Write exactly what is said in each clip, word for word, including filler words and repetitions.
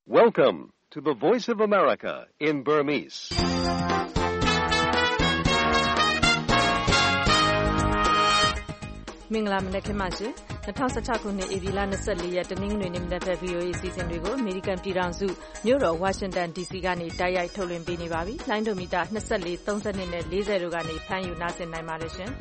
Welcome to the Voice of America in Burmese. ။မင်္ဂလာမနက်ခင်းပါရှင်။၂၀၁၆ခုနှစ်ဧပြီလ၂၄ရက်တနင်္ဂနွေနေ့မနက်ဘက် ဗွီအိုအေ အစီအစဉ်တွေကိုအမေရိကန်ပြည်ထောင်စုမြို့တော်ဝါရှင်တန်ဒီစီကနေတိုက်ရိုက်ထုတ်လွှင့်ပေးနေပါပြီ။လိုင်းဒိုမီတာ၂၄၊၃၂နဲ့၄၀တို့ကနေဖမ်းယူနားဆင်နိုင်ပါတယ်ရှင်။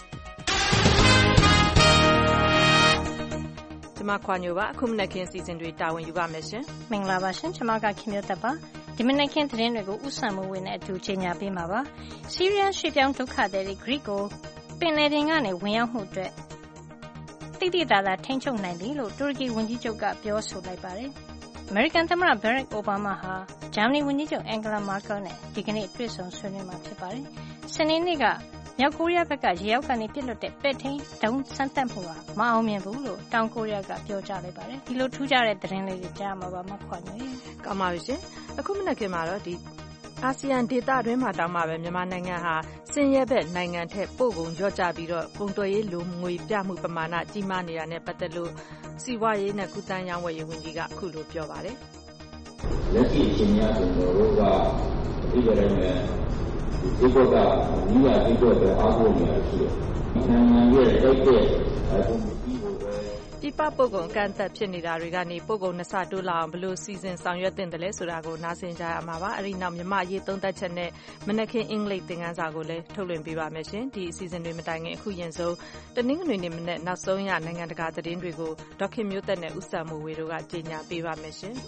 ကျွန်မခွာညိုပါအခုမနက်ခင်းအစီအစဉ်တွေတာဝန်ယူပါမယ်ရှင်။မင်္ဂလာပါရှင်။ကျွန်မကခင်မျိုးသက်ပါ။ဒီမနက်ခင်းသတင်းတွေကိုဥဆောင်မှုဝင်တဲ့အတူချိန်ညာပေးမှာပါ။ဆီးရီးယားရွှေ့ပြောင်းဒုက္ခသည်တွေဂရိကိုပင်လယ်ပြင်ကနေဝင်ရောက်မှုအတွက်တိတိကျကျထိန်းချုပ်နိုင်ပြီလို့တူရကီဝန်ကြီးချုပ်ကပြောဆိုလိုက်ပါတယ်။ အမေရိကန်သမ္မတဘရက်အိုဘားမားဟာဂျာမနီဝန်ကြီးချုပ်အန်ဂလာမာကယ်နဲ့ဒီကနေ့တွေ့ဆုံဆွေးနွေးမှာဖြစ်ပါတယ်။စနေနေ့ကမြောက်ကိုရီးယားဘက်ကရေအောက်ကနေပစ်လွတ်တဲ့ပဲ့ထိန်းဒုံးစမ်းသပ်မှုဟာမအောင်မြင်ဘူးလို့တောင်ကိုရီးယားကပြောကြားလိုက်ပါတယ်။ဒီလိုထူးခြားတဲ့သတင်းလေးတွေကြားမှာပါမခွာညွှန်ရေ။ကောင်းပါပြီရှင်။အခုမနက်ခင်းမှာတော့ဒီအာဆီယံဒေသတွင်းမှာတောင်မှပဲမြန်မာနိုင်ငံဟာဆင်းရဲဘက်နိုင်ငံထက်ပို့ကုန်လျော့ကျပြီးတော့ကုန်သွယ်ရေးလိုငွေပြမှုပမာဏကြီးမားနေတာနဲ့ပတ်သက်လို့စီးပွားရေးနဲ့ကုသရေးရောင်းဝယ်ရေးဝန်ကြီးကအခုလိုပြောပါတယ်။လက်ရှိအချိန်များဆိုတော့တို့ကအပြီးကြတဲ့ဒီဘက်ကညီရပြီးတော့အားကိုးနေရရှိတယ်။နိုင်ငံရဲ့တိုက်တဲ့အခုမျိုးကိုပဲပြပပုတ်ကုန်အကန့်အသတ်ဖြစ်နေတာတွေကနေပုတ်ကုန်နှစ်ဆတိုးလာအောင်ဘယ်လိုစီစဉ်ဆောင်ရွက်သင့်တယ်လဲဆိုတာကိုနားဆင်ကြရမှာပါ။အဲဒီနောက်မြန်မာအရေးသုံးသပ်ချက်နဲ့မနက်ခင်းအင်္ဂလိပ်သင်ခန်းစာကိုလည်းထုတ်လွှင့်ပေးပါမယ်ရှင်။ဒီအစီအစဉ်တွေမတိုင်ခင်အခုရင်ဆုံးတနင်္ဂနွေနေ့မနက်နောက်ဆုံးရနိုင်ငံတကာသတင်းတွေကိုဒေါက်ခင်မျိုးသက်နဲ့ဦးစံမိုးဝေတို့ကကြေညာပေးပါမယ်ရှင်။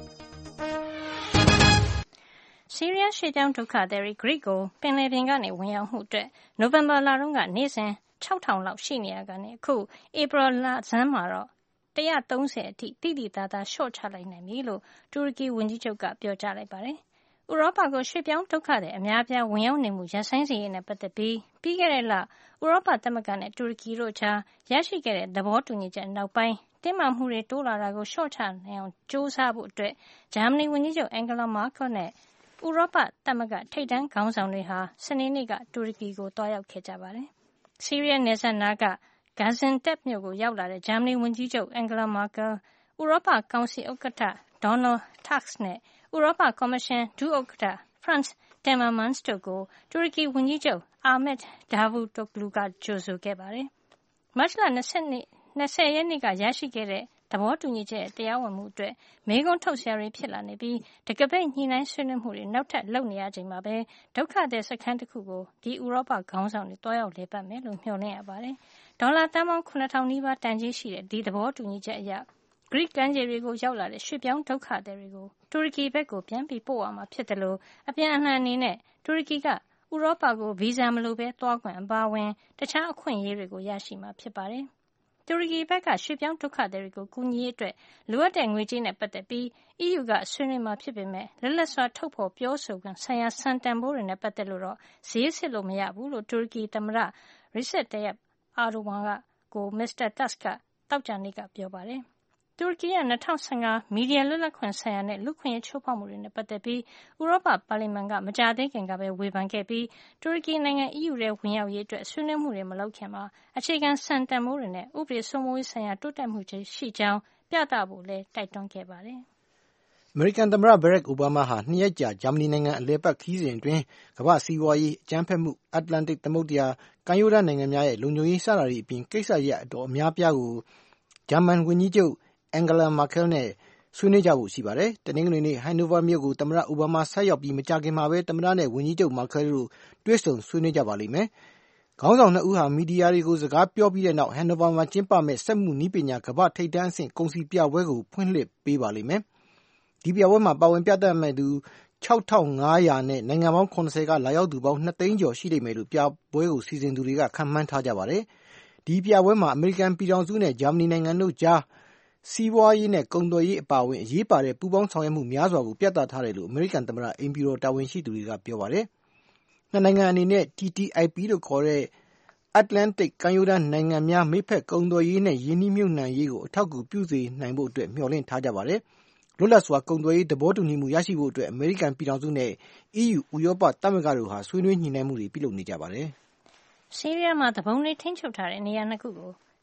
ဆီးရီးယားရွှေ့ပြောင်းဒုက္ခသည်တွေဂရိကိုပင်လယ်ပြင်ကနေဝင်ရောက်မှုအတွက်နိုဝင်ဘာလတုန်းကနေ့စဉ်၆ထောင်လောက်ရှိနေရကနေအခုဧပြီလဆန်းမှာတော့၁၃၀အထိတိတိသားသားလျှော့ချလိုက်နိုင်ပြီလို့တူရကီဝန်ကြီးချုပ်ကပြောကြားလိုက်ပါတယ်။ဥရောပကိုရွှေ့ပြောင်းဒုက္ခသည်အများအပြားဝင်ရောက်နေမှုရပ်ဆိုင်းစေရေးနဲ့ပတ်သက်ပြီးပြီးခဲ့တဲ့လဥရောပသမဂ္ဂနဲ့တူရကီတို့ကြားရရှိခဲ့တဲ့သဘောတူညီချက်နောက်ပိုင်းတင်းမာမှုတွေတိုးလာတာကိုလျှော့ချနိုင်အောင်ကြိုးစားဖို့အတွက်ဂျာမနီဝန်ကြီးချုပ်အန်ဂလာမာကယ်နဲ့ဥရောပသမဂ္ဂထိပ်တန်းခေါင်းဆောင်တွေဟာစနေနေ့ကတူရကီကိုသွားရောက်ခဲ့ကြပါတယ်။ဆီးရီးယားနယ်စပ်နားကဂါဇန်တက်မြို့ကိုရောက်လာတဲ့ဂျာမနီဝန်ကြီးချုပ်အန်ဂလာမာကယ်ဥရောပကောင်စီဥက္ကဋ္ဌဒေါ်နယ်တာ့ခ်နဲ့ဥရောပကော်မရှင်ဒုဥက္ကဋ္ဌဖရန့်တင်မာမန်စ်တို့ကိုတူရကီဝန်ကြီးချုပ်အာမက်ဒါဗူတိုဂလူကကြိုဆိုခဲ့ပါတယ်။မတ်လ၂၀ရက်နေ့ကရရှိခဲ့တဲ့သဘောတူညီချက်တရားဝင်မှုအတွက်မေးခွန်းထုတ်စရာတွေဖြစ်လာနေပြီးတကပိတ်ညှိနှိုင်းဆွေးနွေးမှုတွေနောက်ထပ်လုပ်နေရချိန်မှာပဲဒုက္ခသည်စခန်းတစ်ခုကိုဒီဥရောပခေါင်းဆောင်တွေတွားရောက်လည်ပတ်မယ်လို့မျှော်လင့်ရပါတယ်။ဒေါ်လာသန်းပေါင်းခုနှစ်ထောင်နီးပါးတန်ကြေးရှိတဲ့ဒီသဘောတူညီချက်အရဂရိကမ်းခြေတွေကိုရောက်လာတဲ့ရွှေ့ပြောင်းဒုက္ခသည်တွေကိုတူရကီဘက်ကိုပြန်ပြီးပို့ရမှာဖြစ်တယ်လို့အပြန်အလှန်အနေနဲ့တူရကီကဥရောပကိုဗီဇာမလိုပဲသွားခွင့်အပါအဝင်တခြားအခွင့်အရေးတွေကိုရရှိမှာဖြစ်ပါတယ်။တူရကီဘက်ကရွှေ့ပြောင်းဒုက္ခသည်တွေကိုကူညီရေးအတွက်လိုအပ်တဲ့ငွေကြေးနဲ့ပတ်သက်ပြီးအီးယူကဆွေးနွေးမှာဖြစ်ပေမဲ့လွတ်လပ်စွာထုတ်ဖော်ပြောဆိုခွင့်ဆိုင်ရာစံတန်ဖိုးတွေနဲ့ပတ်သက်လို့တော့ဈေးဆစ်လို့မရဘူးလို့တူရကီသမ္မတရီဆက်တရက်အာဒိုဝမ်ကကိုမစ္စတာတက်စ်ကသောကြာနေ့ကပြောပါတယ်။တူရကီရဲ့၂၀၁၅မီဒီယာလွတ်လပ်ခွင့်ဆိုင်ရာနဲ့လူ့အခွင့်အရေးချိုးဖောက်မှုတွေနဲ့ပတ်သက်ပြီးဥရောပပါလီမန်ကမကြာသေးခင်ကပဲဝေဖန်ခဲ့ပြီးတူရကီနိုင်ငံအီးယူထဲဝင်ရောက်ရေးအတွက်ဆွေးနွေးမှုတွေမလုပ်ခင်မှာအခြေခံစံတန်ဖိုးတွေနဲ့ဥပဒေစိုးမိုးရေးဆိုင်ရာတိုးတက်မှုရှိကြောင်းပြသဖို့လည်းတိုက်တွန်းခဲ့ပါတယ်။အမေရိကန်သမ္မတဘရက်အိုဘားမားဟာနှစ်ရက်ကြာဂျာမနီနိုင်ငံအလည်ပတ်ခရီးစဉ်အတွင်းကမ္ဘာ့စီးပွားရေးအကြမ်းဖက်မှုအတ္တလန္တိတ်သမုဒ္ဒရာကမ်းရိုးတန်းနိုင်ငံများရဲ့လုံခြုံရေးစတာတွေအပြင်ကိစ္စရပ်အတော်အများပြားကိုဂျာမန်ဝန်ကြီးချုပ်အန်ဂလာမာကယ်နဲ့ဆွေးနွေးကြဖို့ရှိပါတယ်။တနင်္ဂနွေနေ့ဟိုင်နိုဗာမြို့ကိုသမ္မတအိုဘားမားဆိုက်ရောက်ပြီးမကြာခင်မှာပဲသမ္မတနဲ့ဝန်ကြီးချုပ်မာကယ်တို့တွေ့ဆုံဆွေးနွေးကြပါလိမ့်မယ်။ခေါင်းဆောင်နှစ်ဦးဟာမီဒီယာတွေကိုစကားပြောပြီးတဲ့နောက်ဟန်နိုဗာမှာကျင်းပမယ့်စက်မှုနည်းပညာကမ္ဘာ့ထိပ်တန်းအဆင့်ကုန်စည်ပြပွဲကိုဖွင့်လှစ်ပေးပါလိမ့်မယ်။ဒီပြပွဲမှာပါဝင်ပြသမယ့်သူ၆ထောင်ငါးရာနဲ့နိုင်ငံပေါင်း၇၀ကလာရောက်သူပေါင်းနှစ်သိန်းကျော်ရှိလိမ့်မယ်လို့ပြပွဲကိုစီစဉ်သူတွေကခန့်မှန်းထားကြပါတယ်။ဒီပြပွဲမှာအမေရိကန်ပြည်ထောင်စုနဲ့ဂျာမနီနိုင်ငံတို့ကြားစီးပွားရေးနဲ့ကုန်သွယ်ရေးအပါအဝင်အရေးပါတဲ့ပူးပေါင်းဆောင်ရွက်မှုများစွာကိုပြသထားတယ်လို့အမေရိကန်သမ္မတအိမ်ဖြူတော်တာဝန်ရှိသူတွေကပြောပါတယ်။နှစ်နိုင်ငံအနေနဲ့ T T I P လို့ခေါ်တဲ့အတ္တလန္တိတ်ကမ်းရိုးတန်းနိုင်ငံများမိတ်ဖက်ကုန်သွယ်ရေးနဲ့ယင်းနှိမ့်ညွတ်ရေးကိုအထောက်အကူပြုစေနိုင်ဖို့အတွက်မျှော်လင့်ထားကြပါတယ်။လွတ်လပ်စွာကုန်သွယ်ရေးသဘောတူညီမှုရရှိဖို့အတွက်အမေရိကန်ပြည်ထောင်စုနဲ့ အီးယူဥရောပသမဂ္ဂတို့ဟာဆွေးနွေးညှိနှိုင်းမှုတွေပြုလုပ်နေကြပါတယ်။ဆီးရီးယားမှာတပုံတွေထိန်းချုပ်ထားတဲ့နေရာနှစ်ခုကို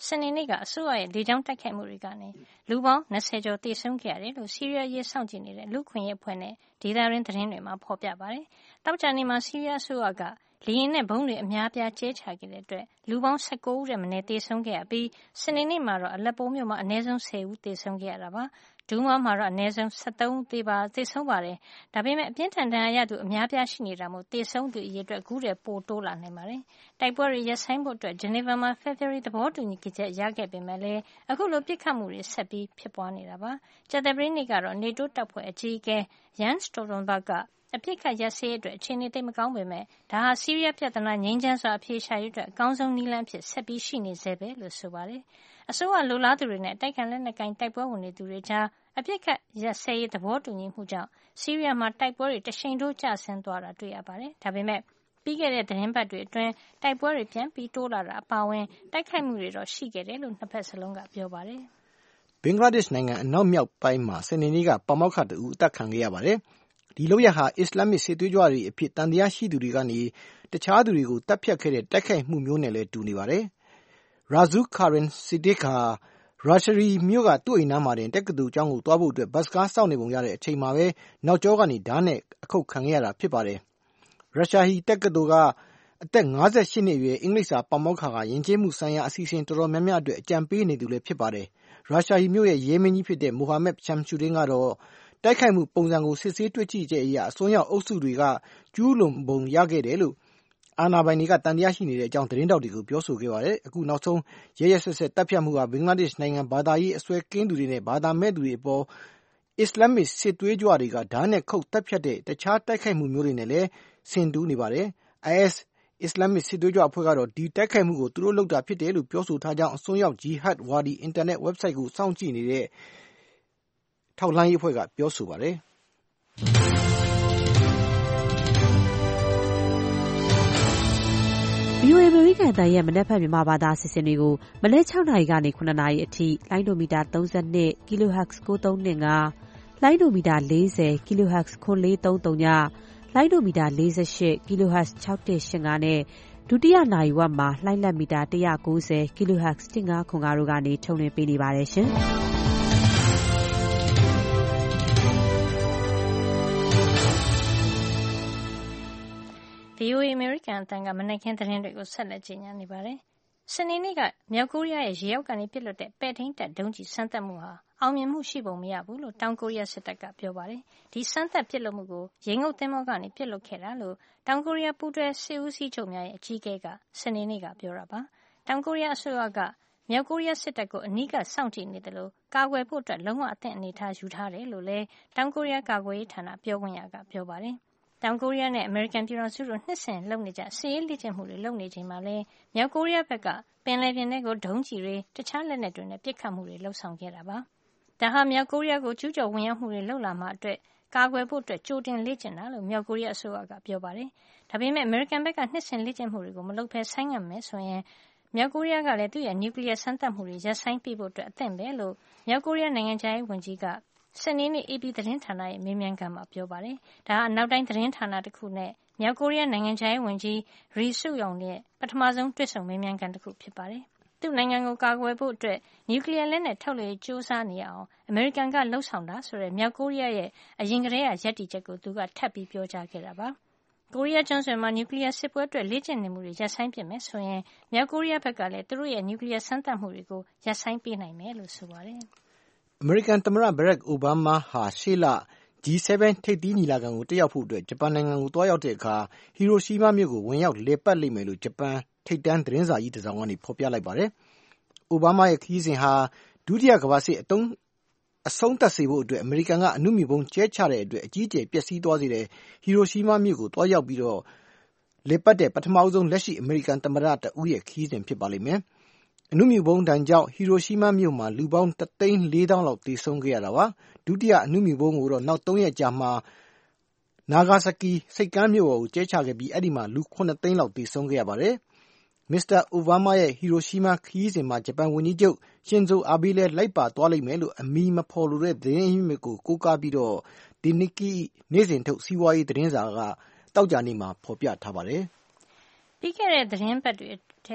စနေနေ့ကအစိုးရရဲ့လေကြောင်းတိုက်ခိုက်မှုတွေကနေလူပေါင်း၂၀ကျော်သေဆုံးခဲ့ရတယ်လို့ဆီးရီးယားရေးစောင့်ကြည့်နေတဲ့လူ့ခွင့်ရေးအဖွဲ့နဲ့ဒေသတွင်းသတင်းတွေမှာဖော်ပြပါတယ်။သောကြာနေ့မှာဆီးရီးယားအစိုးရကလေယာဉ်နဲ့ဘုံတွေအများအပြားကျဲချခဲ့တဲ့အတွက်လူပေါင်း၁၉ဦးထက်မနည်းသေဆုံးခဲ့ရပြီးစနေနေ့မှာတော့အလက်ပိုမြို့မှာအနည်းဆုံး၁၀ဦးသေဆုံးခဲ့ရတာပါ။ဒူးမားမှာတော့အနည်းဆုံး၁၃ဦးသေပါသေဆုံးပါတယ်။ဒါပေမဲ့အပြင်းထန်ဒဏ်ရာရသူအများပြားရှိနေတာမို့သေဆုံးသူအရေအတွက်အခုတည်းပိုတိုးလာနိုင်ပါတယ်။တိုက်ပွဲတွေရပ်ဆိုင်းဖို့အတွက်ဂျနီဗာမှာဖေဖော်ဝါရီသဘောတူညီချက်ရခဲ့ပေမဲ့လည်းအခုလိုပြစ်ခတ်မှုတွေဆက်ပြီးဖြစ်ပွားနေတာပါ။ကြာသပတေးနေ့ကတော့နေတိုးတပ်ဖွဲ့အကြီးအကဲ Jens Stoltenberg ကအပြစ်ခတ်ရပ်စဲရေးအတွက်အခြေအနေသိပ်မကောင်းပေမဲ့ဒါဟာဆီးရီးယားပြဿနာငြိမ်းချမ်းစွာအဖြေရှာရေးအတွက်အကောင်းဆုံးနည်းလမ်းဖြစ်ဆက်ပြီးရှိနေဆဲပဲလို့ဆိုပါတယ်။အစိုးရလိုလားသူတွေနဲ့တိုက်ခိုက်လက်နက်ကင်တိုက်ပွဲဝင်နေသူတွေကြားအပြစ်ခတ်ရပ်စဲရေးသဘောတူညီမှုကြောင့်ဆီးရီးယားမှာတိုက်ပွဲတွေတရှိန်ထိုးကျဆင်းသွားတာတွေ့ရပါတယ်။ဒါပေမဲ့ပြီးခဲ့တဲ့သတင်းပတ်တွေအတွင်းတိုက်ပွဲတွေပြန်ပြီးတိုးလာတာအပါအဝင်တိုက်ခိုက်မှုတွေတော့ရှိခဲ့တယ်လို့နှစ်ဖက်စလုံးကပြောပါတယ်။ဘင်္ဂလားဒေ့ရှ်နိုင်ငံအနောက်မြောက်ပိုင်းမှာစနေနေ့ကပါမောက္ခတဦးအသက်ခံခဲ့ရပါတယ်။ဒီလုပ်ရပ်ဟာအစ္စလာမစ်စစ်သွေးကြွတွေအဖြစ်တန်တရားရှိသူတွေကနေတခြားသူတွေကိုတပ်ဖြတ်ခဲ့တဲ့တိုက်ခိုက်မှုမျိုးနဲ့လည်းတူနေပါတယ်။ Razu Karim Siddiq ဟာရာရှရီမြို့ကသူ့အိမ်နားမှာတင်တက္ကသိုလ်ကျောင်းကိုသွားဖို့အတွက်ဘတ်စကားစောင့်နေပုံရတဲ့အချိန်မှာပဲနောက်ကျောကနေဓာတ်နဲ့အခုတ်ခံခဲ့ရတာဖြစ်ပါတယ်။ရုရှားဟီတက္ကသိုလ်ကအသက်၅၈နှစ်အရွယ်အင်္ဂလိပ်စာပါမောက္ခကယဉ်ကျေးမှုဆိုင်ရာအစီအစဉ်တော်တော်များများအတွက်အကြံပေးနေသူလည်းဖြစ်ပါတယ်။ရုရှားဟီမြို့ရဲ့ရဲမင်းကြီးဖြစ်တဲ့မိုဟာမက်ရှမ်ရှူဒင်းကတော့တိုက်ခိုက်မှုပုံစံကိုစစ်ဆေးတွေ့ရှိချက်အရအစွန်းရောက်အုပ်စုတွေကကျူးလွန်ပုံရခဲ့တယ်လို့အာဏာပိုင်တွေကတန်တရားရှိနေတဲ့အကြောင်းသတင်းတောက်တွေကိုပြောဆိုခဲ့ပါတယ်။အခုနောက်ဆုံးရဲရဲဆက်ဆက်တပ်ဖြတ်မှုကဘင်္ဂလားဒေ့ရှ်နိုင်ငံဘာသာရေးအစွဲကင်းသူတွေနဲ့ဘာသာမဲ့သူတွေအပေါ်အစ္စလာမစ်စစ်သွေးကြွတွေကဓာတ်နဲ့ခုတ်တပ်ဖြတ်တဲ့တခြားတိုက်ခိုက်မှုမျိုးတွေနဲ့လည်းဆင်တူးနေပါတယ်။အိုင်အက်စ် အစ္စလာမစ်စစ်သွေးကြွအဖွဲ့ကတော့ဒီတိုက်ခိုက်မှုကိုသူတို့လုပ်တာဖြစ်တယ်လို့ပြောဆိုထားကြောင်းအစွန်းရောက်ဂျီဟတ်ဝါဒီအင်တာနက်ဝက်ဘ်ဆိုက်ကိုစောင့်ကြည့်နေတဲ့ထောက်လှမ်းရေးအဖွဲ့ကပြောဆိုပါတယ်။ဗွီအိုအေ အမေရိကန်အသံရဲ့မနက်ဖြန်မြန်မာဘာသာအစီအစဉ်တွေကိုမနက်၆နာရီကနေ၇နာရီအထိလိုင်းဒိုမီတာသုံး၂ kilohertz ၉၃၂၅ လိုင်းဒိုမီတာ၄၀ kilohertz ခွန်၄၃၃ည လိုင်းဒိုမီတာ၄၈ kilohertz ၆၁၈၅နဲ့ဒုတိယနာရီဝက်မှာလှိုင်းလက်မီတာ၁၉၀ kilohertz ၁၅ခွန်၅တို့ကနေထုတ်လွှင့်ပေးနေပါတယ်ရှင်။ဗွီအိုအေ အမေရိကန်အသံကမနက်ခင်းသတင်းတွေကိုဆက်လက်ကြေညာနေပါတယ်။စနေနေ့ကမြောက်ကိုရီးယားရဲ့ရေအောက်ကနေပစ်လွှတ်တဲ့ပဲ့ထိန်းတပ်ဒုံးကျည်စမ်းသပ်မှုဟာအောင်မြင်မှုရှိပုံမရဘူးလို့တောင်ကိုရီးယားစစ်တပ်ကပြောပါတယ်။ဒီစမ်းသပ်ပစ်လွှတ်မှုကိုရေငုပ်သင်္ဘောကနေပစ်လွှတ်ခဲ့တာလို့တောင်ကိုရီးယားပူးတွဲစစ်ဦးစီးချုပ်များရဲ့အကြီးအကဲကစနေနေ့ကပြောတာပါ။တောင်ကိုရီးယားအစိုးရကမြောက်ကိုရီးယားစစ်တပ်ကိုအနီးကပ်စောင့်ကြည့်နေတယ်လို့ကာကွယ်ဖို့အတွက်လုံးဝအသင့်အနေထားယူထားတယ်လို့လည်းတောင်ကိုရီးယားကာကွယ်ရေးဌာနပြောခွင့်ရကပြောပါတယ်။တောင်ကိုရီးယားနဲ့အမေရိကန်ပြည်ထောင်စုတို့နှစ်စဉ်လုပ်နေကြစစ်ရေးလေ့ကျင့်မှုတွေလုပ်နေချိန်မှာလည်းမြောက်ကိုရီးယားဘက်ကပင်လယ်ပြင်ထဲကိုဒုံးကျည်တွေတခြားလက်နက်တွေနဲ့ပစ်ခတ်မှုတွေလှုပ်ဆောင်ခဲ့တာပါ။ဒါဟာမြောက်ကိုရီးယားကိုကျူးကျော်ဝင်ရောက်မှုတွေလုပ်လာမှာအတွက်ကာကွယ်ဖို့အတွက်ကြိုတင်လေ့ကျင့်တာလို့မြောက်ကိုရီးယားအစိုးရကပြောပါတယ်။ဒါပေမဲ့အမေရိကန်ဘက်ကနှစ်စဉ်လေ့ကျင့်မှုတွေကိုမလုပ်ဘဲဆိုင်းငံ့မယ်ဆိုရင်မြောက်ကိုရီးယားကလည်းသူ့ရဲ့နျူကလ িয়ার စမ်းသပ်မှုတွေရပ်ဆိုင်းပေးဖို့အတွက်အသင့်ပဲလို့မြောက်ကိုရီးယားနိုင်ငံခြားရေးဝန်ကြီးကစနေနေ့ အေပီ သတင်းဌာနရဲ့မေးမြန်းခန်းမှာပြောပါတယ်။ဒါဟာနောက်တိုင်းသတင်းဌာနတစ်ခုနဲ့မြောက်ကိုရီးယားနိုင်ငံခြားရေးဝန်ကြီးရီစုယုံရဲ့ပထမဆုံးတွေ့ဆုံမေးမြန်းခန်းတစ်ခုဖြစ်ပါတယ်။သူ့နိုင်ငံကိုကာကွယ်ဖို့အတွက်နျူကလ িয়ার လက်နက်ထုတ်လုပ်ကြိုးစားနေရအောင်အမေရိကန်ကလှုံ့ဆော်တာဆိုတဲ့မြောက်ကိုရီးယားရဲ့အရင်ကတည်းကရပ်တည်ချက်ကိုသူကထပ်ပြီးပြောကြားခဲ့တာပါ။ကိုရီးယားကျွန်းဆွယ်မှာနျူကလ িয়ার စစ်ပွဲအတွက်လေ့ကျင့်နေမှုတွေရပ်ဆိုင်းပစ်မယ်ဆိုရင်မြောက်ကိုရီးယားဘက်ကလည်းသူတို့ရဲ့နျူကလ িয়ার စမ်းသပ်မှုတွေကိုရပ်ဆိုင်းပေးနိုင်မယ်လို့ဆိုပါတယ်။အမေရိကန်သမ္မတဘရက်အိုဘားမားဟာရှေ့လ ဂျီ seven ထိပ်သီးညီလာခံကိုတက်ရောက်ဖို့အတွက်ဂျပန်နိုင်ငံကိုသွားရောက်တဲ့အခါဟီရိုရှီးမားမြို့ကိုဝင်ရောက်လည်ပတ်လိမ့်မယ်လို့ဂျပန်ထိပ်တန်းသတင်းစာကြီးတစ်စောင်ကနေဖော်ပြလိုက်ပါတယ်။အိုဘားမားရဲ့ခရီးစဉ်ဟာဒုတိယကမ္ဘာစစ်အတုံးအဆုံးသတ်စေဖို့အတွက်အမေရိကန်ကအနုမြူပုံကျဲချတဲ့အတွက်အကြီးအကျယ်ပျက်စီးသွားစေတဲ့ဟီရိုရှီးမားမြို့ကိုသွားရောက်ပြီးတော့လည်ပတ်တဲ့ပထမဆုံးလက်ရှိအမေရိကန်သမ္မတတဦးရဲ့ခရီးစဉ်ဖြစ်ပါလိမ့်မယ်။အနုမြူပုံဒဏ်ကြောင့်ဟီရိုရှီးမားမြို့မှာလူပေါင်းတစ်သိန်းလေးသောင်းလောက်သေဆုံးခဲ့ရတာပါ။ဒုတိယအနုမြူပုံကိုတော့နောက်သုံးရက်ကြာမှာနာဂါဆာကီစိတ်ကမ်းမြို့ကိုကျဲချခဲ့ပြီးအဲ့ဒီမှာလူခုနှစ်သိန်းလောက်သေဆုံးခဲ့ရပါတယ်။မစ္စတာအိုဘားမားရဲ့ဟီရိုရှီးမားခရီးစဉ်မှာဂျပန်ဝန်ကြီးချုပ်ရှင်ဇိုအာဘေးလည်းလိုက်ပါသွားလိမ့်မယ်လို့အမည်မဖော်လိုတဲ့သတင်းရင်းမြစ်ကိုကိုးကားပြီးတော့ဒီနစ်ကီနေ့စဉ်ထုတ်စီးပွားရေးသတင်းစာကတောက်ကြနေ့မှာဖော်ပြထားပါတယ်။ပြီးခဲ့တဲ့သတင်းပတ်တွေထဲ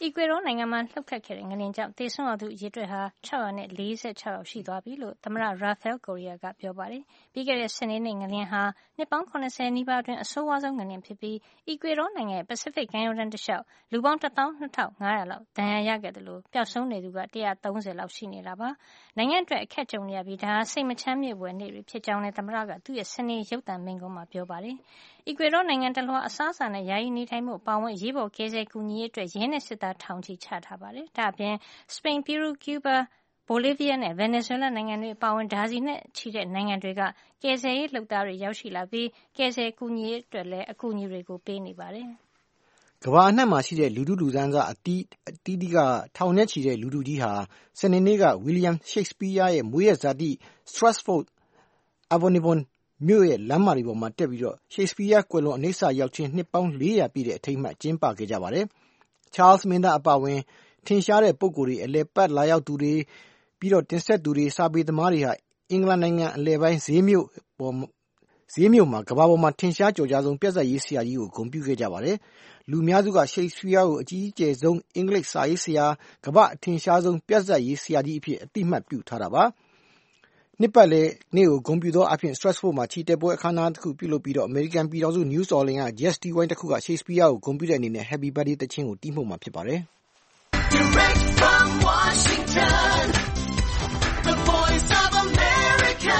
အီကွေဒေါနိုင်ငံမှာလှုပ်ခတ်ခဲ့တဲ့ငလျင်ကြောင့်သေဆုံးရသူအရေအတွက်ဟာ၆၄၆ယောက်ရှိသွားပြီလို့သမ္မတ Rafael Correa ကပြောပါတယ်။ပြီးခဲ့တဲ့စနေနေ့ငလျင်ဟာနှစ်ပေါင်း၇၀နီးပါးအတွင်းအဆိုးဝါးဆုံးငလျင်ဖြစ်ပြီးအီကွေဒေါနိုင်ငံရဲ့ပစိဖိတ်ကမ်းရိုးတန်းတစ်လျှောက်လူပေါင်းတစ်သောင်းနှစ်ထောင်ငါးရာလောက်ဒဏ်ရာရခဲ့တယ်လို့ပျောက်ဆုံးနေသူက၁၃၀လောက်ရှိနေတာပါ။နိုင်ငံအတွက်အခက်ကြုံနေရပြီးဒါဟာစိတ်မချမ်းမြေ့ဖွယ်နေ့တွေဖြစ်ကြောင်းလည်းသမ္မတကသူ့ရဲ့စနေရုပ်သံမိန့်ခွန်းမှာပြောပါတယ်။အီကွေဒေါနိုင်ငံတလွှာအစားအစာနဲ့ယာယီနေထိုင်မှုပါဝင်ရေးပေါ်ကယ်ဆယ်ကူညီရေးအတွက်ရဲနဲ့စစ်သားထောင်ချီချထားပါတယ်။ဒါအပြင်စပိန်၊ပီရူး၊ကျူးဘား၊ဘိုလီးဗီးယားနဲ့ဗင်နီဇွဲလားနိုင်ငံတွေပါဝင်ဒါဇီနဲ့ချီတဲ့နိုင်ငံတွေကကယ်ဆယ်ရေးလုပ်သားတွေရောက်ရှိလာပြီးကယ်ဆယ်ကူညီရေးအတွက်လည်းအကူအညီတွေကိုပေးနေပါတယ်။ကမ္ဘာအနှံ့မှာရှိတဲ့လူထုလူတန်းစားအသီးသီးကထောင်နဲ့ချီတဲ့လူထုကြီးဟာစနေနေ့ကဝီလျံရှိတ်စပီးယားရဲ့မွေးရပ်ဇာတိ Stratford upon Avon မြို့ရဲ့လမ်းမတွေပေါ်မှာတက်ပြီးတော့ရှိတ်စပီးယားကွယ်လွန်အနိစ္စရောက်ခြင်းနှစ်ပေါင်းလေးရာပြည့်တဲ့အထိမ်းအမှတ်ကျင်းပခဲ့ကြပါတယ်။ Charles မင်းသားအပါအဝင်ထင်ရှားတဲ့ပုဂ္ဂိုလ်တွေအလည်ပတ်လာရောက်သူတွေပြီးတော့တင်ဆက်သူတွေစာပေသမားတွေဟာအင်္ဂလန်နိုင်ငံအလယ်ပိုင်းဈေးမြို့ပေါ်ဈေးမြို့မှာကမ္ဘာပေါ်မှာထင်ရှားကျော်ကြားဆုံးပြဿနာရေးဆရာကြီးကိုဂုဏ်ပြုခဲ့ကြပါတယ်။လူများစုကရှိတ်စပီးယားကိုအကြီးအကျယ်ဆုံးအင်္ဂလိပ်စာရေးဆရာကမ္ဘာအထင်ရှားဆုံးပြဿနာရေးဆရာကြီးအဖြစ်အတိအမှတ်ပြုထားတာပါ။နှစ်ပတ်လည်နေ့ကိုဂုဏ်ပြုသောအဖြစ် Stratford မှာချီတက်ပွဲအခမ်းအနားတစ်ခုပြုလုပ်ပြီးတော့အမေရိကန်ပြည်ထောင်စု New Orleans က Jazz တီးဝိုင်းတစ်ခုကရှိတ်စပီးယားကိုဂုဏ်ပြုတဲ့အနေနဲ့ Happy Birthday သီချင်းကိုတီးမှုမှာဖြစ်ပါတယ်။ Direct from Washington, the voice of America,